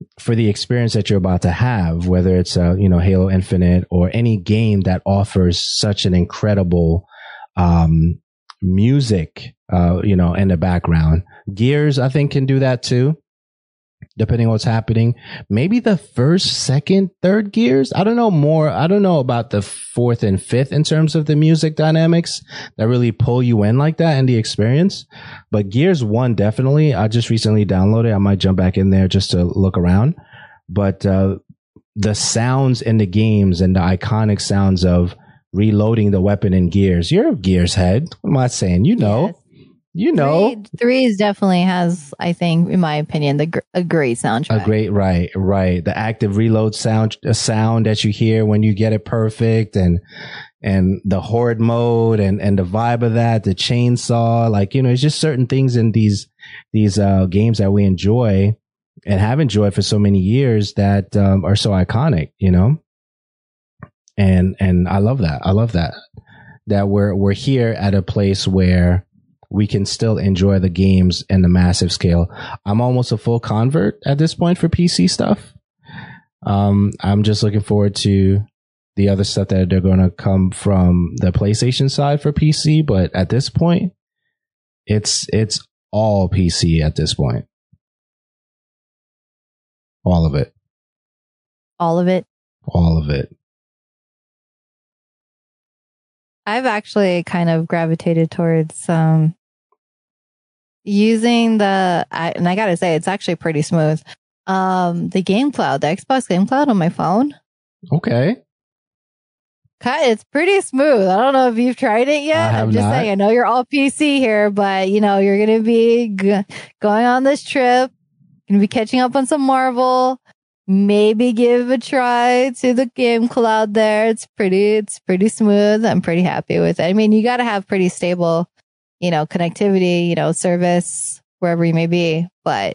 for the experience that you're about to have, whether it's uh, you know, Halo Infinite or any game that offers such an incredible um, music, uh, you know, in the background. Gears, I think, can do that too, depending on what's happening. Maybe the first, second, third Gears. I don't know more. I don't know about the fourth and fifth in terms of the music dynamics that really pull you in like that and the experience. But Gears one, definitely. I just recently downloaded. I might jump back in there just to look around. But uh, the sounds in the games and the iconic sounds of reloading the weapon in Gears. You're a Gears head. What am I saying? You know. Yes. You know, three, threes definitely has, I think, in my opinion, the gr- a great soundtrack. A great, right, right. The active reload sound, a sound that you hear when you get it perfect, and and the horde mode, and and the vibe of that, the chainsaw, like, you know, it's just certain things in these these uh, games that we enjoy and have enjoyed for so many years that um, are so iconic, you know. And and I love that. I love that that we're we're here at a place where we can still enjoy the games in the massive scale. I'm almost a full convert at this point for P C stuff. Um, I'm just looking forward to the other stuff that they're going to come from the PlayStation side for P C. But at this point, it's it's all P C at this point. All of it. All of it. All of it. I've actually kind of gravitated towards um, using the, I, and I gotta say, it's actually pretty smooth. Um, the Game Cloud, the Xbox Game Cloud on my phone. Okay. It's pretty smooth. I don't know if you've tried it yet. I'm just not. saying, I know you're all P C here, but you know, you're going to be g- going on this trip, going to be catching up on some Marvel. Maybe give a try to the Game Cloud there. It's pretty, it's pretty smooth. I'm pretty happy with it. I mean, you got to have pretty stable, you know, connectivity, you know, service wherever you may be, but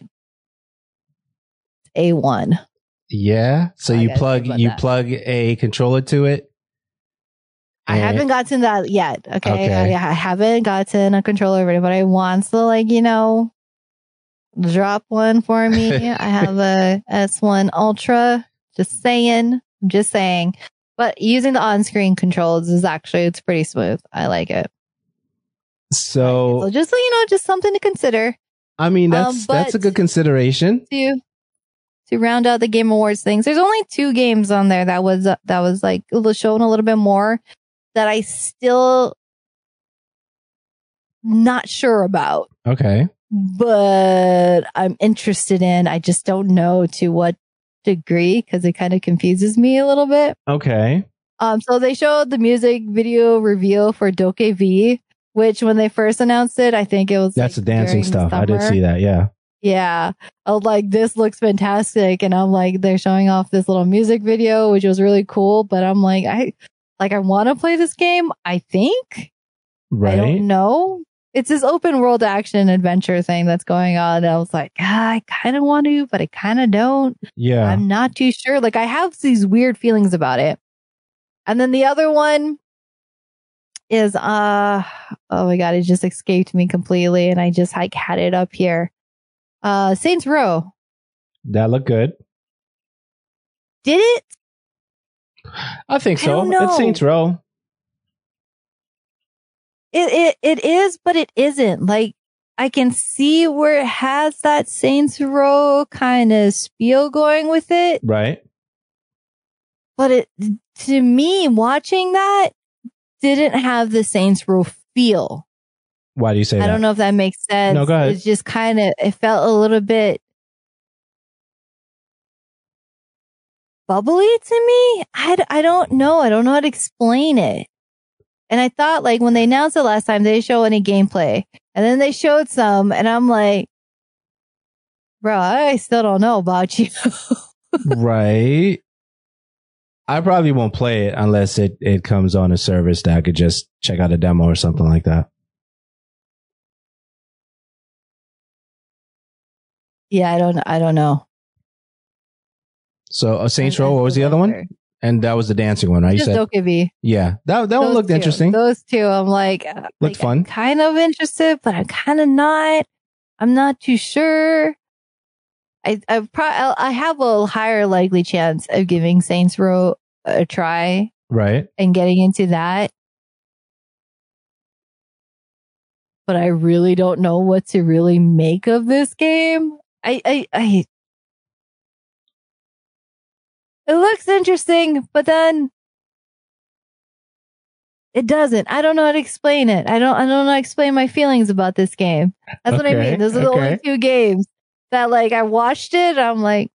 A one. Yeah. So you plug, you that. plug a controller to it. I haven't gotten that yet. Okay. okay. I, I haven't gotten a controller ready, but I want to, like, you know, drop one for me. I have a S one Ultra. Just saying. I'm just saying. But using the on-screen controls is actually, it's pretty smooth. I like it. So, so just so you know, just something to consider. I mean, that's um, that's a good consideration. To to round out the Game Awards things, there's only two games on there that was uh, that was like shown a little bit more that I still not sure about. Okay. But I'm interested in. I just don't know to what degree because it kind of confuses me a little bit. Okay. Um. So they showed the music video reveal for Doke V, which when they first announced it, I think it was that's like the dancing stuff. I did see that. Yeah. Yeah. I was like, this looks fantastic, and I'm like, they're showing off this little music video, which was really cool. But I'm like, I like, I want to play this game. I think. Right. I don't know. It's this open world action adventure thing that's going on. And I was like, ah, I kind of want to, but I kind of don't. Yeah. I'm not too sure. Like, I have these weird feelings about it. And then the other one is, uh, oh my God, it just escaped me completely. And I just like had it up here. Uh, Saints Row. That looked good. Did it? I think so. I it's Saints Row. It it it is, but it isn't. Like, I can see where it has that Saints Row kind of spiel going with it. Right. But it, to me, watching that didn't have the Saints Row feel. Why do you say I that? I don't know if that makes sense. No, go ahead. It's just kind of, it felt a little bit bubbly to me. I, I don't know. I don't know how to explain it. And I thought, like, when they announced it last time, they didn't show any gameplay. And then they showed some, and I'm like, bro, I still don't know about you. Right. I probably won't play it unless it, it comes on a service that I could just check out a demo or something like that. Yeah, I don't I don't know. So, uh, Saints Row, what was the other one? And that was the dancing one, right? Just you said, Dokkaebi. Yeah, that that one looked two. interesting. Those two, I'm like, looked like, fun. I'm kind of interested, but I'm kind of not. I'm not too sure. I I, pro- I have a higher likely chance of giving Saints Row a try, right, and getting into that. But I really don't know what to really make of this game. I, I, I, it looks interesting, but then it doesn't. I don't know how to explain it. I don't, I don't know how to explain my feelings about this game. That's okay, what I mean. Those are the okay. only two games that like I watched it. I'm like,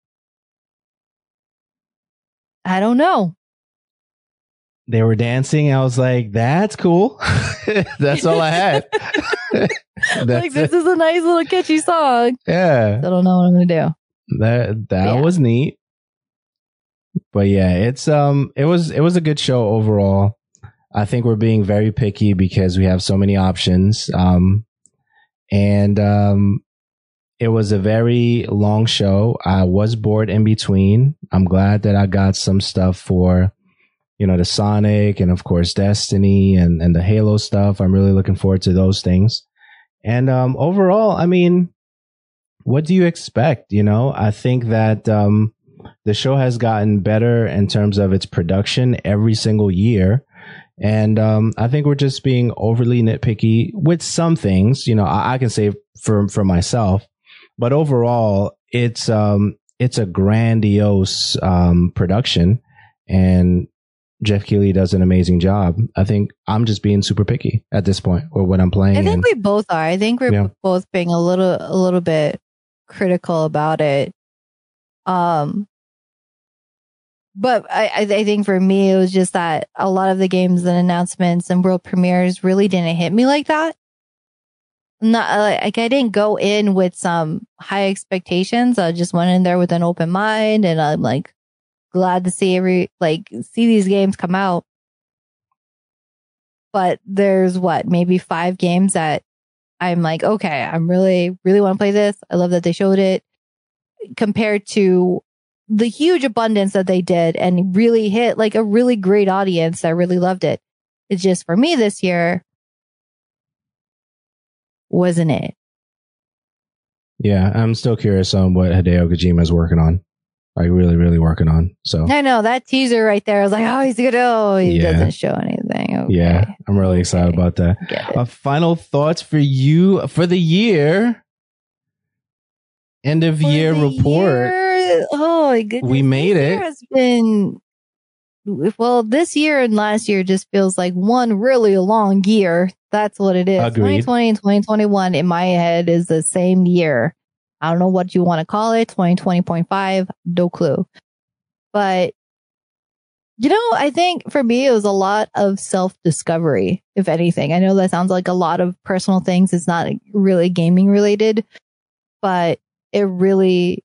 I don't know. They were dancing. I was like, that's cool. That's all I had. Like, this it. is a nice little catchy song. Yeah. I don't know what I'm going to do. That, that yeah. was neat. But yeah, it's, um, it was, it was a good show overall. I think we're being very picky because we have so many options. Um, and, um, it was a very long show. I was bored in between. I'm glad that I got some stuff for, you know, the Sonic and of course Destiny and, and the Halo stuff. I'm really looking forward to those things. And um, overall, I mean, what do you expect? You know, I think that um, the show has gotten better in terms of its production every single year. And um, I think we're just being overly nitpicky with some things. You know, I, I can say for for myself, but overall, it's um, it's a grandiose um, production, and Jeff Keighley does an amazing job. I think I'm just being super picky at this point with what I'm playing. I think and, we both are. I think we're yeah. both being a little, a little bit critical about it. Um, but I, I think for me, it was just that a lot of the games and announcements and world premieres really didn't hit me like that. Not like I didn't go in with some high expectations. I just went in there with an open mind, and I'm like, glad to see every, like, see these games come out. But there's what, maybe five games that I'm like, okay, I'm really, really want to play this. I love that they showed it compared to the huge abundance that they did and really hit like a really great audience that really loved it. It's just for me this year, wasn't it? Yeah, I'm still curious on what Hideo Kojima is working on. Like really, really working on. So I know that teaser right there. I was like, oh, he's good. Oh, he yeah. doesn't show anything. Okay. Yeah, I'm really excited okay. about that. Uh, final thoughts for you for the year. End of for year report. Year, oh my goodness. We made this it. Year has been well, this year and last year just feels like one really long year. That's what it is. Agreed. twenty twenty and twenty twenty-one in my head is the same year. I don't know what you want to call it, twenty twenty point five, no clue. But, you know, I think for me, it was a lot of self-discovery, if anything. I know that sounds like a lot of personal things. It's not really gaming related, but it really,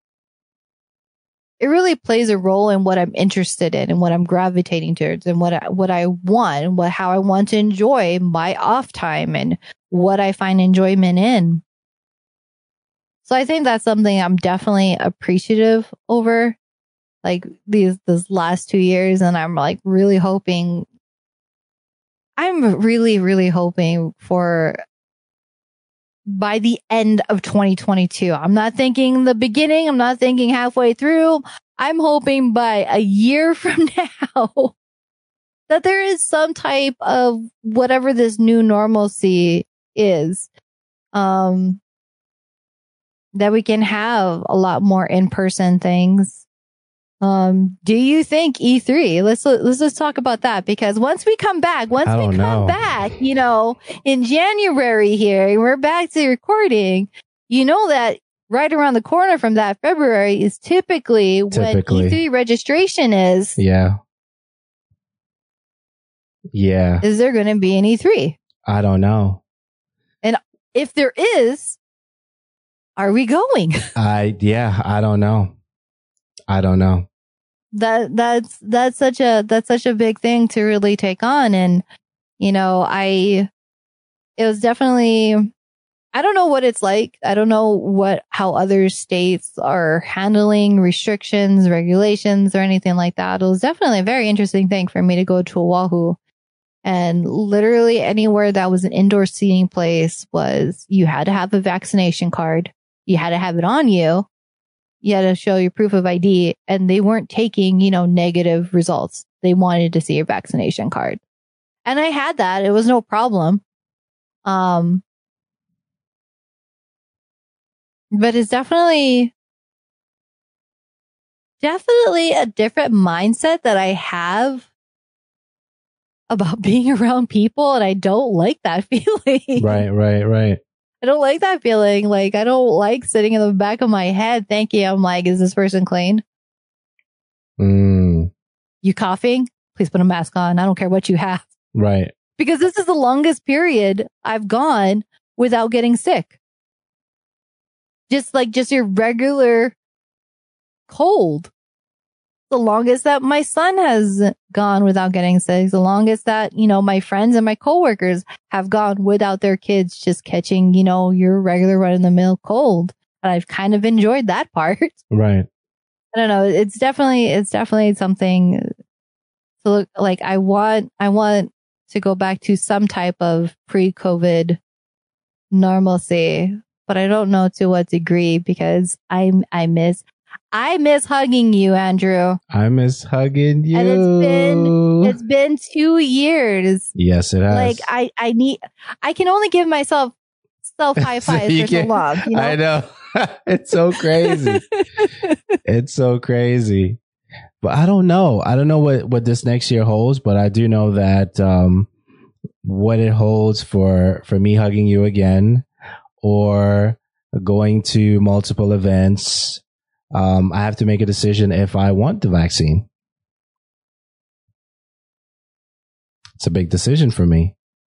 it really plays a role in what I'm interested in and what I'm gravitating towards and what I, what I want and what, how I want to enjoy my off time and what I find enjoyment in. So I think that's something I'm definitely appreciative over, like these these last two years, and I'm like really hoping. I'm really, really hoping for by the end of twenty twenty-two. I'm not thinking the beginning. I'm not thinking halfway through. I'm hoping by a year from now that there is some type of whatever this new normalcy is. Um. That we can have a lot more in-person things. Um, do you think E three? Let's let's just talk about that, because once we come back, once we come know. back, you know, in January here, and we're back to recording, you know that right around the corner from that February is typically, typically. when E three registration is. Yeah. Yeah. Is there going to be an E three? I don't know. And if there is, are we going? I yeah, I don't know. I don't know. That that's that's such a that's such a big thing to really take on, and you know, I it was definitely I don't know what it's like. I don't know what how other states are handling restrictions, regulations, or anything like that. It was definitely a very interesting thing for me to go to Oahu. And literally anywhere that was an indoor seating place was you had to have a vaccination card. You had to have it on you. you had to show your proof of I D, and they weren't taking, you know, negative results. They wanted to see your vaccination card. And I had that. It was no problem. Um, but it's definitely, definitely a different mindset that I have about being around people, and I don't like that feeling. Right, right, right. I don't like that feeling. Like, I don't like sitting in the back of my head thinking, I'm like, is this person clean? Mm. You coughing? Please put a mask on. I don't care what you have. Right. Because this is the longest period I've gone without getting sick. Just like just your regular cold. The longest that my son has gone without getting sick. The longest that, you know, my friends and my coworkers have gone without their kids just catching, you know, your regular run in the mill cold. And I've kind of enjoyed that part. Right. I don't know. It's definitely, it's definitely something to look like. I want, I want to go back to some type of pre-COVID normalcy, but I don't know to what degree, because I, I miss, I miss hugging you, Andrew. I miss hugging you. And it's been, it's been two years. Yes, it has. Like I, I need, I can only give myself self high fives so for so long. You know? I know. It's so crazy. It's so crazy. But I don't know. I don't know what, what this next year holds, but I do know that um, what it holds for, for me hugging you again, or going to multiple events. Um, I have to make a decision if I want the vaccine. It's a big decision for me.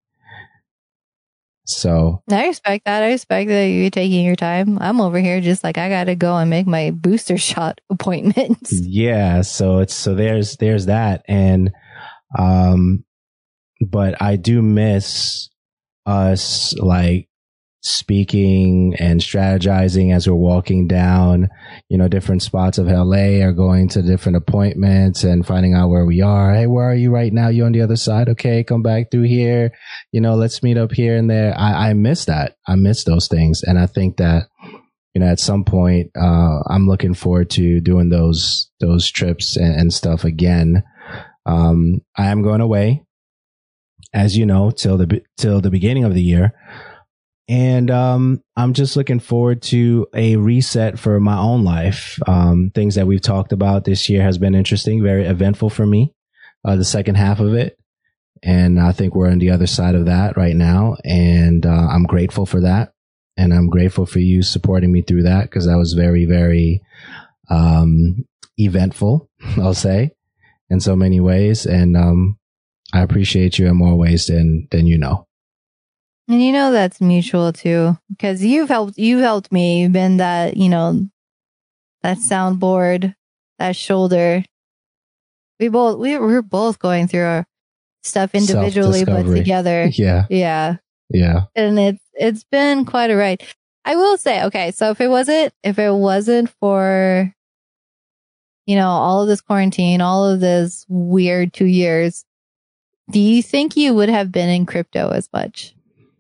So I respect that. I respect that you're taking your time. I'm over here just like, I got to go and make my booster shot appointments. Yeah. So it's, so there's, there's that. And, um, but I do miss us like speaking and strategizing as we're walking down, you know, different spots of L A, or going to different appointments and finding out where we are. Hey, where are you right now? You on the other side? Okay, come back through here. You know, let's meet up here and there. I, I miss that. I miss those things. And I think that, you know, at some point, uh, I'm looking forward to doing those, those trips and, and stuff again. Um, I am going away, as you know, till the, till the beginning of the year. And um, I'm just looking forward to a reset for my own life. Um, things that we've talked about this year has been interesting, very eventful for me, uh, the second half of it. And I think we're on the other side of that right now. And uh, I'm grateful for that. And I'm grateful for you supporting me through that, because that was very, very um, eventful, I'll say, in so many ways. And um, I appreciate you in more ways than than you know. And you know that's mutual too, because you've helped you've helped me. You've been that, you know, that soundboard, that shoulder. We both we we're both going through our stuff individually, but together. Yeah, yeah, yeah. And it's it's been quite a ride. I will say, okay, so if it wasn't if it wasn't for, you know, all of this quarantine, all of this weird two years, do you think you would have been in crypto as much?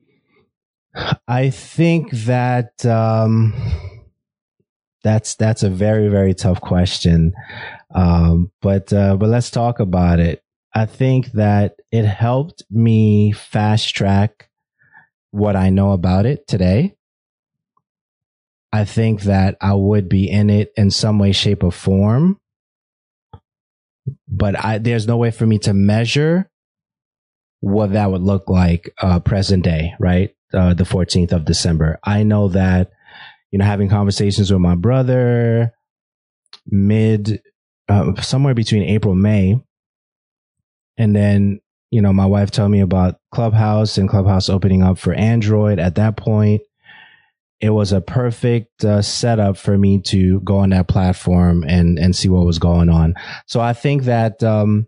I think that um, that's that's a very, very tough question. Um, but uh, but let's talk about it. I think that it helped me fast track what I know about it today. I think that I would be in it in some way, shape, or form. But I, there's no way for me to measure what that would look like uh, present day, right? Uh, the fourteenth of December. I know that, you know, having conversations with my brother mid, uh, somewhere between April, May. And then, you know, my wife told me about Clubhouse and Clubhouse opening up for Android. At that point, it was a perfect uh, setup for me to go on that platform and, and see what was going on. So I think that um,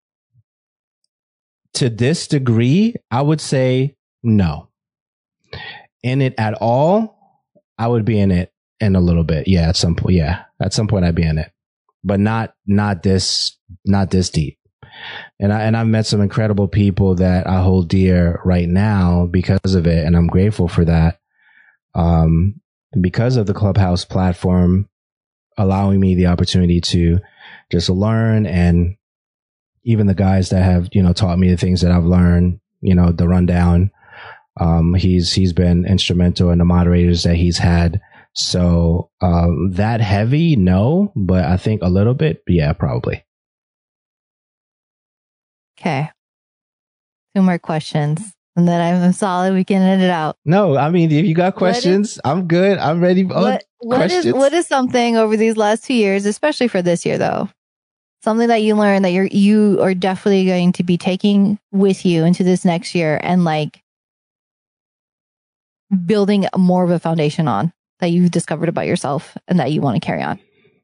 to this degree, I would say no. In it at all, I would be in it in a little bit. Yeah, at some point. Yeah, at some point I'd be in it, but not not this not this deep. And I and I've met some incredible people that I hold dear right now because of it, and I'm grateful for that. Um, because of the Clubhouse platform, allowing me the opportunity to just learn. And even the guys that have, you know, taught me the things that I've learned, you know, the rundown, um, he's, he's been instrumental in the moderators that he's had. So, um, that heavy, no, but I think a little bit, yeah, probably. Okay. Two more questions. And then I'm solid. We can end it out. No, I mean, if you got questions, is, I'm good. I'm ready. What, what is what is something over these last two years, especially for this year, though, something that you learned that you're you are definitely going to be taking with you into this next year and like building more of a foundation on that you've discovered about yourself and that you want to carry on?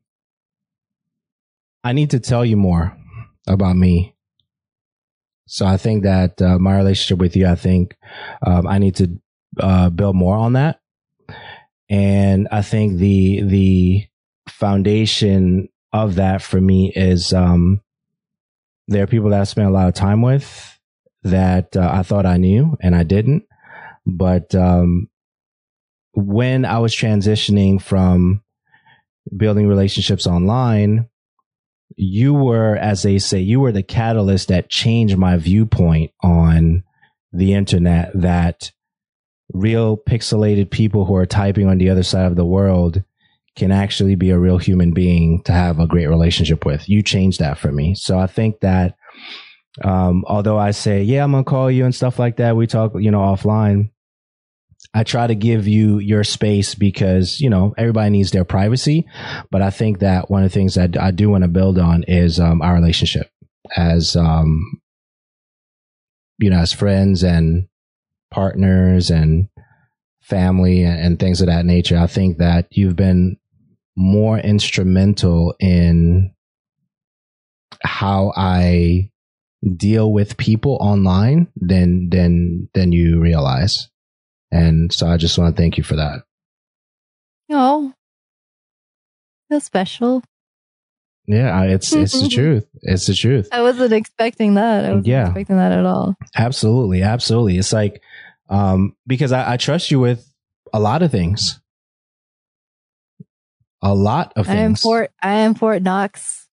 I need to tell you more about me. So I think that uh, my relationship with you, I think um, I need to uh, build more on that. And I think the the foundation of that for me is um, there are people that I spent a lot of time with that uh, I thought I knew and I didn't. But um, when I was transitioning from building relationships online, you were, as they say, you were the catalyst that changed my viewpoint on the internet, that real pixelated people who are typing on the other side of the world can actually be a real human being to have a great relationship with. You changed that for me. So I think that, um, although I say, yeah, I'm going to call you and stuff like that, we talk, you know, offline, I try to give you your space because, you know, everybody needs their privacy. But I think that one of the things that I do want to build on is um, our relationship as, um, you know, as friends and partners and family and, and things of that nature. I think that you've been more instrumental in how I deal with people online than, than, than you realize. And so I just want to thank you for that. Oh, that's special. Yeah, it's it's the truth. It's the truth. I wasn't expecting that. I wasn't yeah. expecting that at all. Absolutely, absolutely. It's like um, because I, I trust you with a lot of things. A lot of things. I am Fort. I am Fort Knox.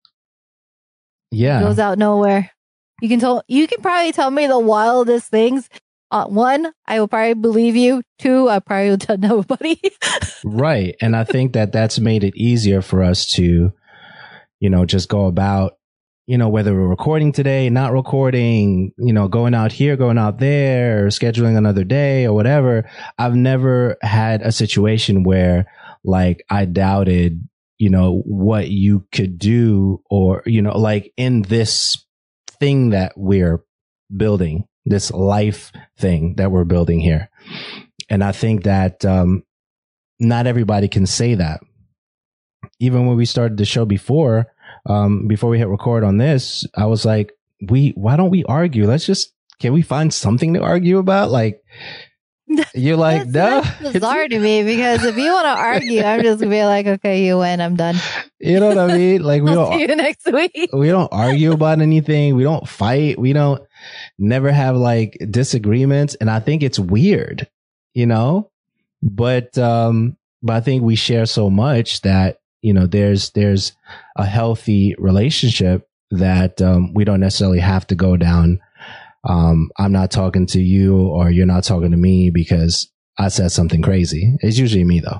Yeah, it goes out nowhere. You can tell. You can probably tell me the wildest things. Uh, one, I will probably believe you. Two, I probably will tell nobody. Right. And I think that that's made it easier for us to, you know, just go about, you know, whether we're recording today, not recording, you know, going out here, going out there, or scheduling another day or whatever. I've never had a situation where like I doubted, you know, what you could do or, you know, like in this thing that we're building. This life thing that we're building here. And I think that um, not everybody can say that. Even when we started the show before, um, before we hit record on this, I was like, we, why don't we argue? Let's just, can we find something to argue about? Like, you're like, no. That's bizarre to me because if you want to argue, I'm just gonna be like, okay, you win, I'm done. You know what I mean? Like, we I'll don't, see you next week. We don't argue about anything. We don't fight. We don't never have like disagreements. And I think it's weird, you know, but, um, but I think we share so much that, you know, there's, there's a healthy relationship that, um, we don't necessarily have to go down. Um, I'm not talking to you or you're not talking to me because I said something crazy. It's usually me though.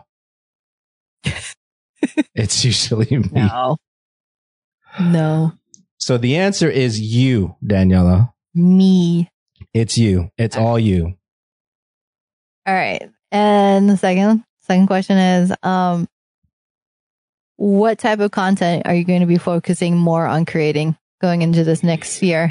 It's usually me. No. No. So the answer is you, Daniela. Me. It's you. It's all you. All right. And the second, second question is, um, what type of content are you going to be focusing more on creating going into this next year?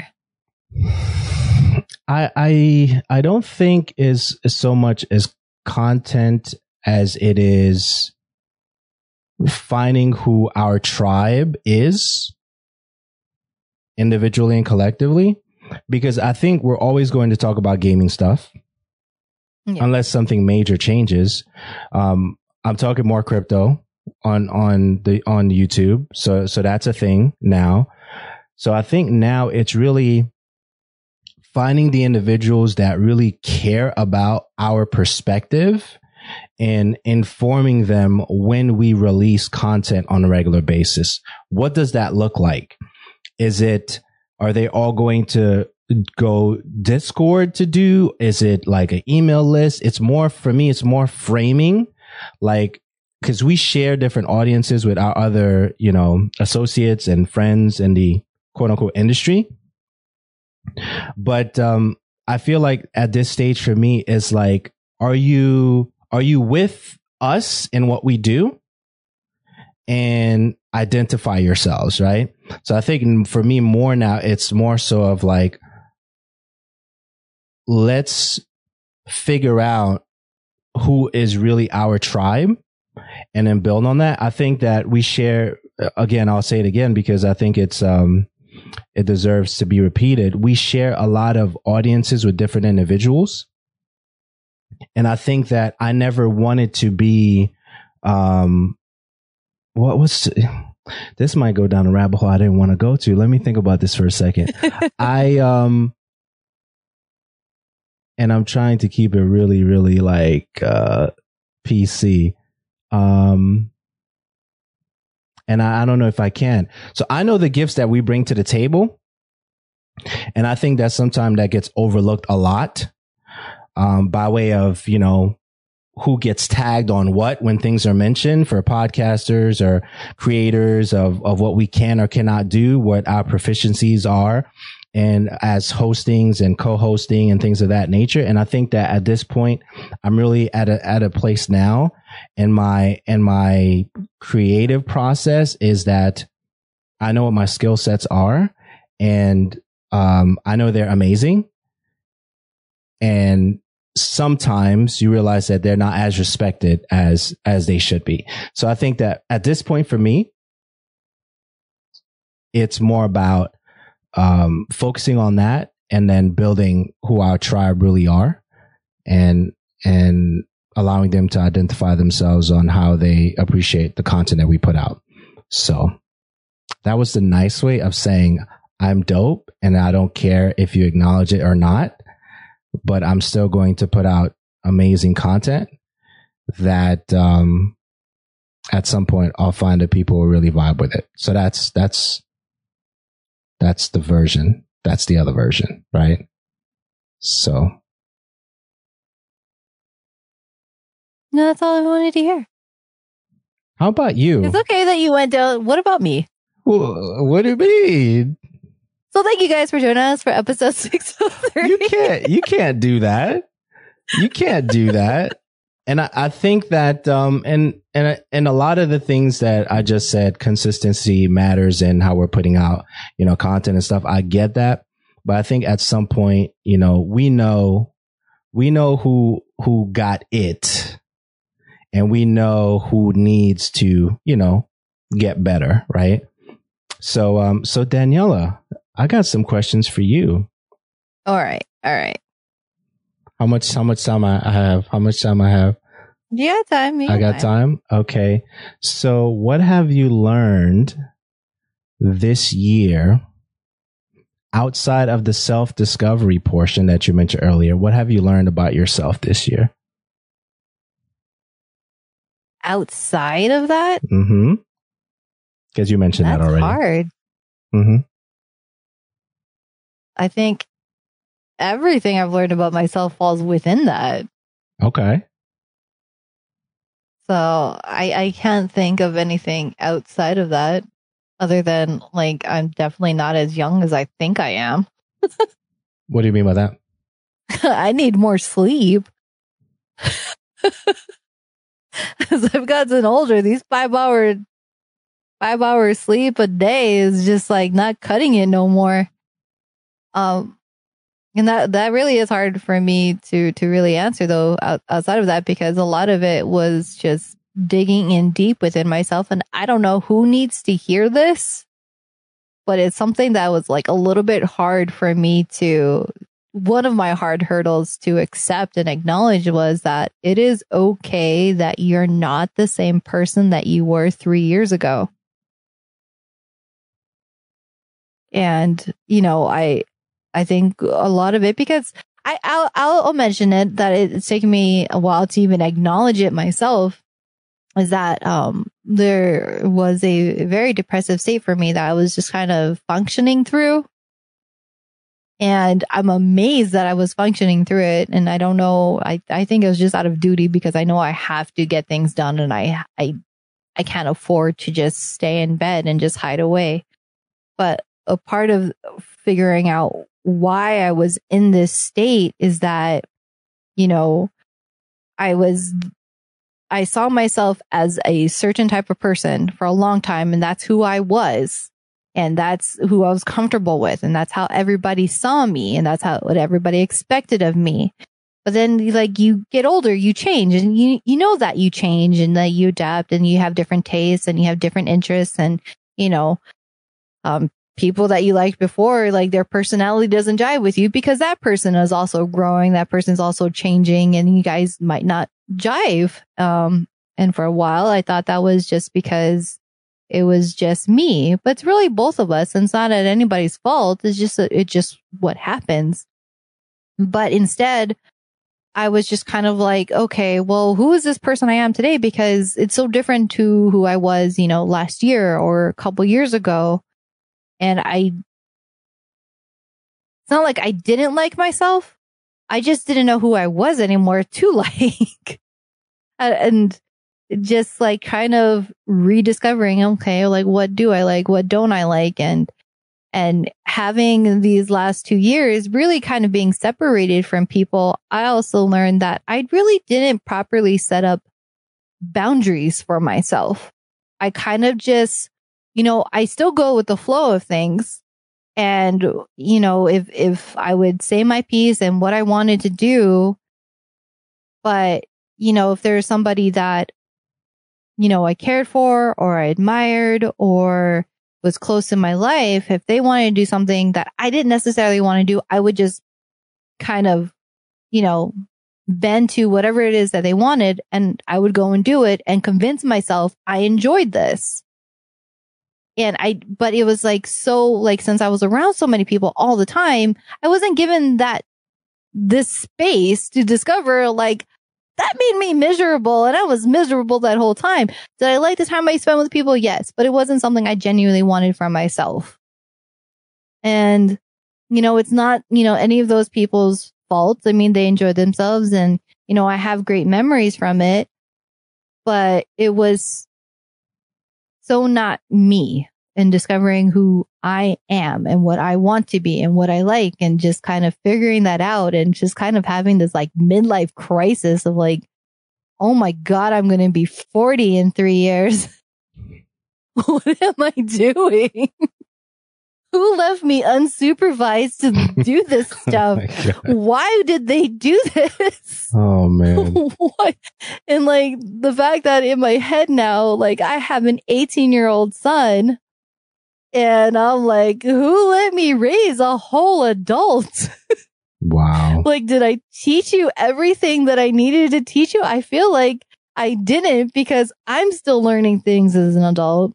I I I don't think is so much as content as it is finding who our tribe is individually and collectively, because I think we're always going to talk about gaming stuff yeah. unless something major changes. Um, I'm talking more crypto on on the on YouTube, so so that's a thing now. So I think now it's really finding the individuals that really care about our perspective in informing them when we release content on a regular basis? What does that look like? Is it, are they all going to go Discord to do? Is it like an email list? It's more, for me, it's more framing, like, because we share different audiences with our other, you know, associates and friends in the quote unquote industry. But um, I feel like at this stage for me is like, are you are you with us in what we do? And identify yourselves, right? So I think for me more now, it's more so of like, let's figure out who is really our tribe and then build on that. I think that we share, again, I'll say it again because I think it's, um, it deserves to be repeated. We share a lot of audiences with different individuals. And I think that I never wanted to be, um, what was, this might go down a rabbit hole I didn't want to go to. Let me think about this for a second. I, um, and I'm trying to keep it really, really like, uh, P C. Um, and I, I don't know if I can. So I know the gifts that we bring to the table. And I think that sometimes that gets overlooked a lot, um, by way of, you know, who gets tagged on what when things are mentioned for podcasters or creators of, of what we can or cannot do, what our proficiencies are, and as hostings and co-hosting and things of that nature. And I think that at this point, I'm really at a, at a place now in my, in my creative process is that I know what my skill sets are, and, um, I know they're amazing. And sometimes you realize that they're not as respected as, as they should be. So I think that at this point for me, it's more about, um, focusing on that and then building who our tribe really are, and, and allowing them to identify themselves on how they appreciate the content that we put out. So that was the nice way of saying I'm dope and I don't care if you acknowledge it or not, but I'm still going to put out amazing content that, um, at some point I'll find that people will really vibe with it. So that's, that's, that's the version. That's the other version, right? So. No, that's all I wanted to hear. How about you? It's okay that you went down. What about me? Well, what do you mean? So thank you guys for joining us for episode six oh three. You can't, you can't do that. You can't do that. And I, I think that, um, and, and, and a lot of the things that I just said, consistency matters in how we're putting out, you know, content and stuff. I get that. But I think at some point, you know, we know, we know who, who got it, and we know who needs to, you know, get better. Right. So, um, so Daniela, I got some questions for you. All right. All right. How much, how much time I have? How much time I have? You got time. You I got time. time. Okay. So what have you learned this year outside of the self-discovery portion that you mentioned earlier? What have you learned about yourself this year? Outside of that? Mm-hmm. Because you mentioned That's that already. hard. Mm-hmm. I think everything I've learned about myself falls within that. Okay. So I, I can't think of anything outside of that other than like, I'm definitely not as young as I think I am. What do you mean by that? I need more sleep. As I've gotten older, these five hour, five hours sleep a day is just like not cutting it no more. Um, and that, that really is hard for me to, to really answer though, out, outside of that, because a lot of it was just digging in deep within myself. And I don't know who needs to hear this, but it's something that was like a little bit hard for me to, one of my hard hurdles to accept and acknowledge was that it is okay that you're not the same person that you were three years ago. And, you know, I, I think a lot of it, because I, I'll, I'll mention it that it's taken me a while to even acknowledge it myself. Is that um, there was a very depressive state for me that I was just kind of functioning through. And I'm amazed that I was functioning through it. And I don't know, I, I think it was just out of duty because I know I have to get things done and I, I, I can't afford to just stay in bed and just hide away. But a part of figuring out why I was in this state is that, you know, I was, I saw myself as a certain type of person for a long time, and that's who I was. And that's who I was comfortable with. And that's how everybody saw me. And that's how what everybody expected of me. But then like you get older, you change and you, you know that you change and that you adapt and you have different tastes and you have different interests and, you know, um, people that you liked before, like their personality doesn't jive with you because that person is also growing. That person's also changing and you guys might not jive. Um, and for a while, I thought that was just because it was just me, but it's really both of us. And it's not at anybody's fault. It's just, it's just what happens. But instead, I was just kind of like, okay, well, who is this person I am today? Because it's so different to who I was, you know, last year or a couple years ago. And I, it's not like I didn't like myself. I just didn't know who I was anymore to like. And just like kind of rediscovering, okay, like what do I like? What don't I like? And, and having these last two years really kind of being separated from people, I also learned that I really didn't properly set up boundaries for myself. I kind of just, you know, I still go with the flow of things. And, you know, if, if I would say my piece and what I wanted to do, but, you know, if there's somebody that, you know, I cared for or I admired or was close in my life, if they wanted to do something that I didn't necessarily want to do, I would just kind of, you know, bend to whatever it is that they wanted. And I would go and do it and convince myself I enjoyed this. And I, but it was like, so like, since I was around so many people all the time, I wasn't given that, this space to discover like, that made me miserable and I was miserable that whole time. Did I like the time I spent with people? Yes, but it wasn't something I genuinely wanted for myself. And, you know, it's not, you know, any of those people's faults. I mean, they enjoyed themselves and, you know, I have great memories from it, but it was so not me in discovering who I am and what I want to be and what I like and just kind of figuring that out and just kind of having this like midlife crisis of like, oh my God, I'm going to be forty in three years. What am I doing? Who left me unsupervised to do this stuff? Oh why did they do this? Oh man. What? And like the fact that in my head now, like I have an eighteen year old son. And I'm like, who let me raise a whole adult? Wow. Like, did I teach you everything that I needed to teach you? I feel like I didn't because I'm still learning things as an adult.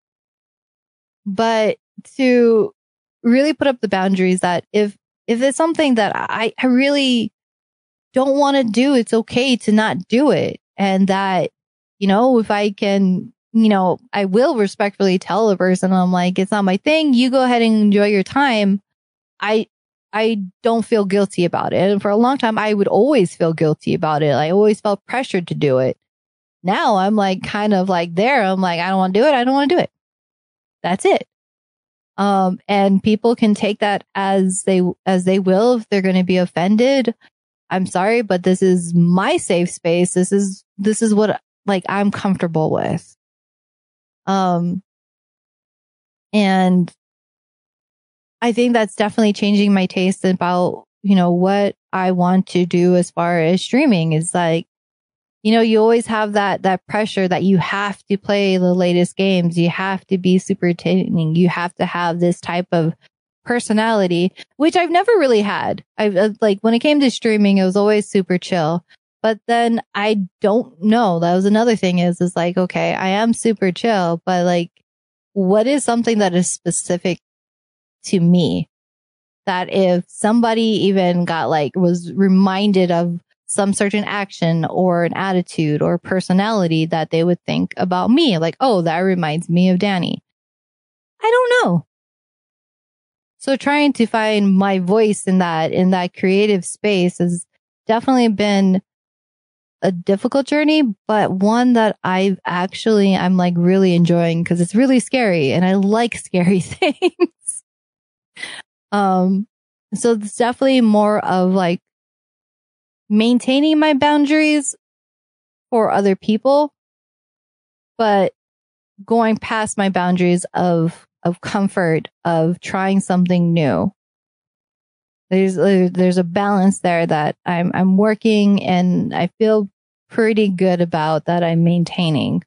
But to really put up the boundaries that if, if it's something that I, I really don't want to do, it's okay to not do it. And that, you know, if I can, you know, I will respectfully tell a person, I'm like, it's not my thing. You go ahead and enjoy your time. I, I don't feel guilty about it. And for a long time, I would always feel guilty about it. I always felt pressured to do it. Now I'm like, kind of like there. I'm like, I don't want to do it. I don't want to do it. That's it. Um, and people can take that as they, as they will. If they're going to be offended, I'm sorry, but this is my safe space. This is, this is what like I'm comfortable with. Um, and I think that's definitely changing my taste about, you know, what I want to do as far as streaming is like, you know, you always have that, that pressure that you have to play the latest games. You have to be super entertaining. You have to have this type of personality, which I've never really had. I've like, when it came to streaming, it was always super chill. But then I don't know. That was another thing is, is like, okay, I am super chill, but like, what is something that is specific to me? that if somebody even got like, was reminded of some certain action or an attitude or personality, that they would think about me. Like, oh, that reminds me of Danny. I don't know. So trying to find my voice in that, in that creative space has definitely been a difficult journey, but one that I've actually, I'm like really enjoying because it's really scary and I like scary things. um, so it's definitely more of like maintaining my boundaries for other people, but going past my boundaries of, of comfort, of trying something new. There's there's a balance there that I'm I'm working, and I feel pretty good about that I'm maintaining.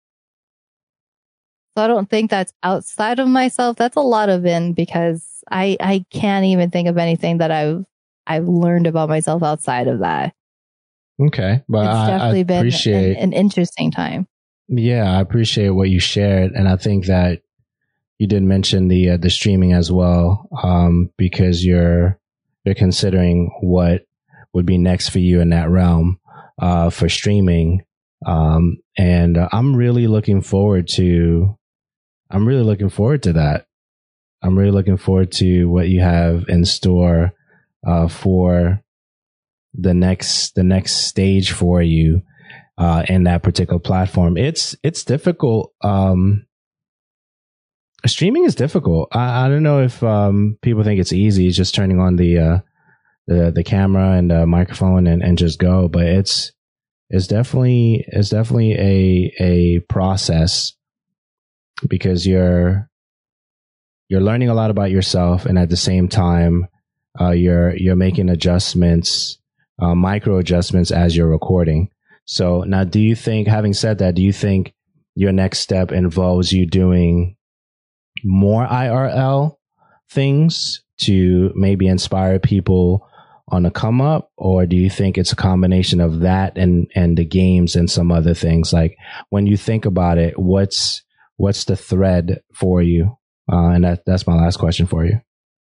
So I don't think that's outside of myself. That's a lot of in, because I I can't even think of anything that I've I've learned about myself outside of that. Okay, but it's I, definitely I been appreciate an, an interesting time. Yeah, I appreciate what you shared, and I think that you did mention the uh, the streaming as well, um, because you're you're considering what would be next for you in that realm uh, for streaming, um, and uh, I'm really looking forward to I'm really looking forward to that. I'm really looking forward to what you have in store uh, for the next the next stage for you uh, in that particular platform. It's it's difficult. Um, Streaming is difficult. I, I don't know if um, people think it's easy. It's just turning on the uh, the the camera and the microphone and, and just go. But it's it's definitely it's definitely a a process, because you're you're learning a lot about yourself, and at the same time, uh, you're you're making adjustments, uh, micro adjustments as you're recording. So now, do you think, having said that, do you think your next step involves you doing more I R L things to maybe inspire people on the come up, or do you think it's a combination of that and and the games and some other things? Like, when you think about it, what's what's the thread for you? Uh, and that that's my last question for you.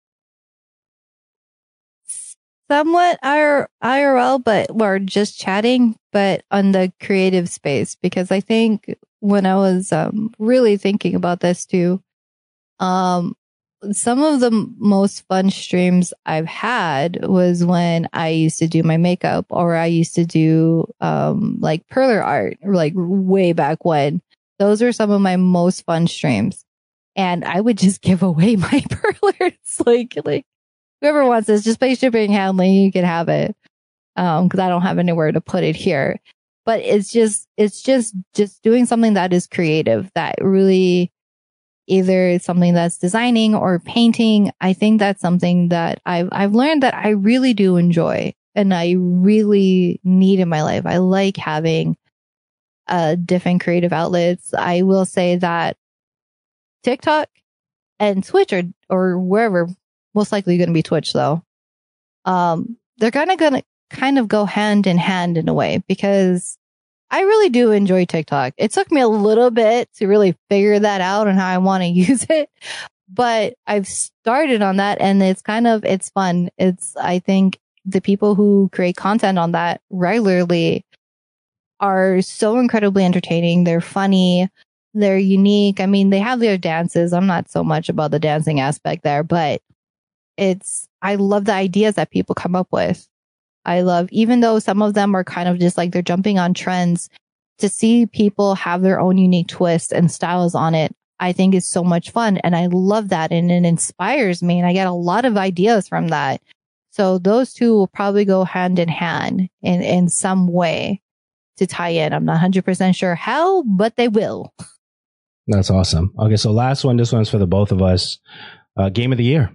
Somewhat I R L, but we're just chatting, but on the creative space, because I think when I was um, really thinking about this too, Um, some of the m- most fun streams I've had was when I used to do my makeup, or I used to do, um, like perler art, like way back when. Those are some of my most fun streams. And I would just give away my perlers. like, like whoever wants this, just pay shipping and handling, you can have it. Um, cause I don't have anywhere to put it here, but it's just, it's just, just doing something that is creative, that really, either something that's designing or painting. I think that's something that I've, I've learned that I really do enjoy and I really need in my life. I like having uh, different creative outlets. I will say that TikTok and Twitch, or, or wherever, most likely going to be Twitch though. Um, they're kind of going to kind of go hand in hand in a way, because I really do enjoy TikTok. It took me a little bit to really figure that out and how I want to use it, but I've started on that, and it's kind of, it's fun. It's, I think the people who create content on that regularly are so incredibly entertaining. They're funny. They're unique. I mean, they have their dances. I'm not so much about the dancing aspect there, but it's, I love the ideas that people come up with. I love, even though some of them are kind of just like they're jumping on trends, to see people have their own unique twists and styles on it, I think is so much fun. And I love that. And it inspires me. And I get a lot of ideas from that. So those two will probably go hand in hand in, in some way to tie in. I'm not one hundred percent sure how, but they will. That's awesome. Okay. So last one, this one's for the both of us. Uh, game of the year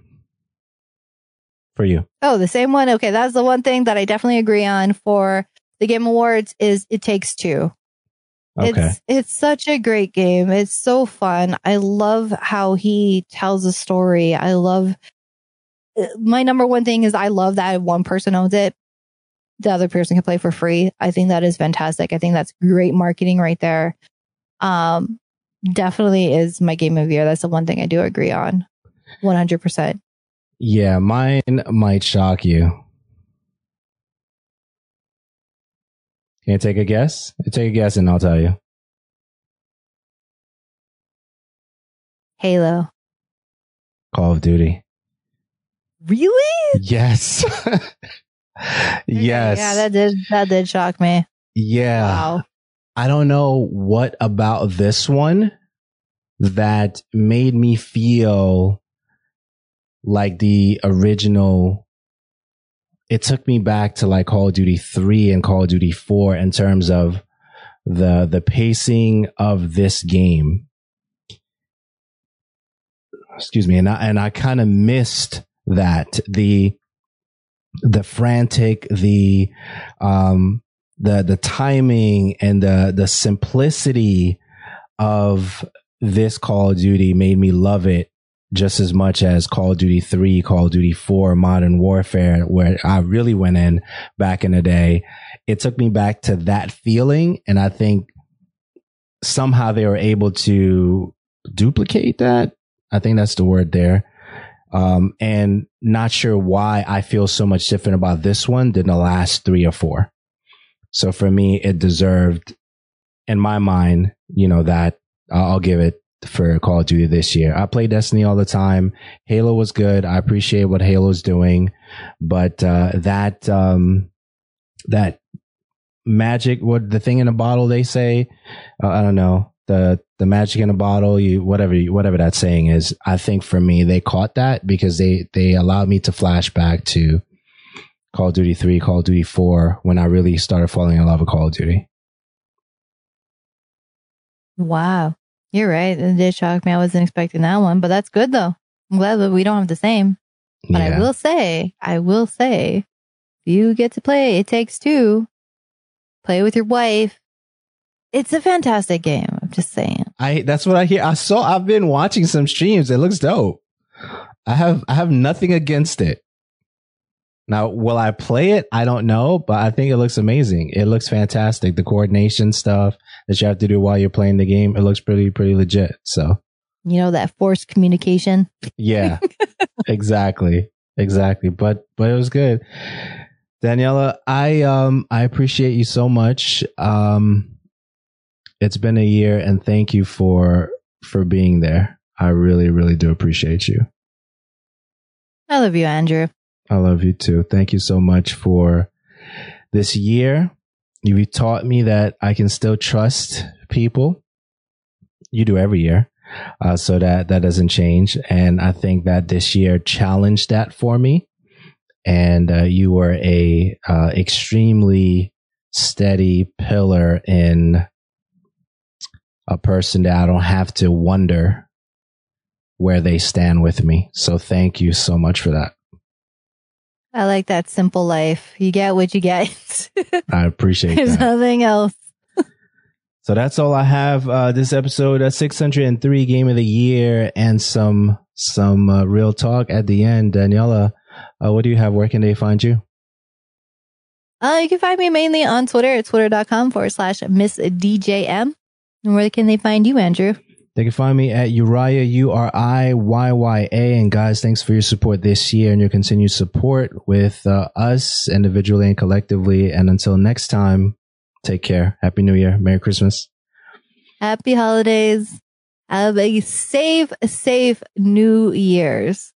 for you. Oh, the same one. Okay. That's the one thing that I definitely agree on for the Game Awards is It Takes Two. Okay. It's, it's such a great game. It's so fun. I love how he tells a story. I love, my number one thing is I love that one person owns it, the other person can play for free. I think that is fantastic. I think that's great marketing right there. Um, definitely is my game of the year. That's the one thing I do agree on. one hundred percent. Yeah, mine might shock you. Can you take a guess? Take a guess and I'll tell you. Halo. Call of Duty. Really? Yes. Yes. Yeah, that did that did shock me. Yeah. Wow. I don't know what about this one that made me feel like the original. It took me back to like Call of Duty three and Call of Duty four in terms of the the pacing of this game. Excuse me, and I and I kind of missed that the the frantic, the um the the timing and the the simplicity of this Call of Duty made me love it just as much as Call of Duty three, Call of Duty four, Modern Warfare, where I really went in back in the day. It took me back to that feeling, and I think somehow they were able to duplicate that. I think that's the word there. Um, and not sure why I feel so much different about this one than the last three or four. So for me, it deserved, in my mind, you know, that I'll give it for Call of Duty this year. I play Destiny all the time. Halo was good. I appreciate what Halo's doing, but uh, that um, that magic, what the thing in a bottle they say, uh, I don't know. The the magic in a bottle, you whatever whatever that saying is. I think for me, they caught that because they they allowed me to flash back to Call of Duty three, Call of Duty four, when I really started falling in love with Call of Duty. Wow, you're right. It did shock me. I wasn't expecting that one, but that's good though. I'm glad that we don't have the same. But Yeah. I will say, I will say, you get to play It Takes Two, play with your wife. It's a fantastic game. I'm just saying. I that's what I hear. I saw. I've been watching some streams. It looks dope. I have I have nothing against it. Now, will I play it? I don't know, but I think it looks amazing. It looks fantastic. The coordination stuff that you have to do while you're playing the game, it looks pretty pretty legit. So, You know, that forced communication. yeah, exactly, exactly. But but it was good. Daniela, I um I appreciate you so much. Um. It's been a year, and thank you for for being there. I really, really do appreciate you. I love you, Andrew. I love you too. Thank you so much for this year. You taught me that I can still trust people. You do every year, uh, so that that doesn't change. And I think that this year challenged that for me. And uh, you were a uh, extremely steady pillar in a person that I don't have to wonder where they stand with me. So thank you so much for that. I like that simple life. You get what you get. I appreciate There's that. nothing else. So that's all I have. Uh, this episode, uh, six hundred three Game of the Year, and some some uh, real talk at the end. Daniela, uh, what do you have? Where can they find you? Uh, you can find me mainly on Twitter at twitter.com forward slash Miss DJM. And where can they find you, Andrew? They can find me at Uriah, U R I Y Y A. And guys, thanks for your support this year and your continued support with uh, us individually and collectively. And until next time, take care. Happy New Year. Merry Christmas. Happy holidays. Have a safe, safe New Year's.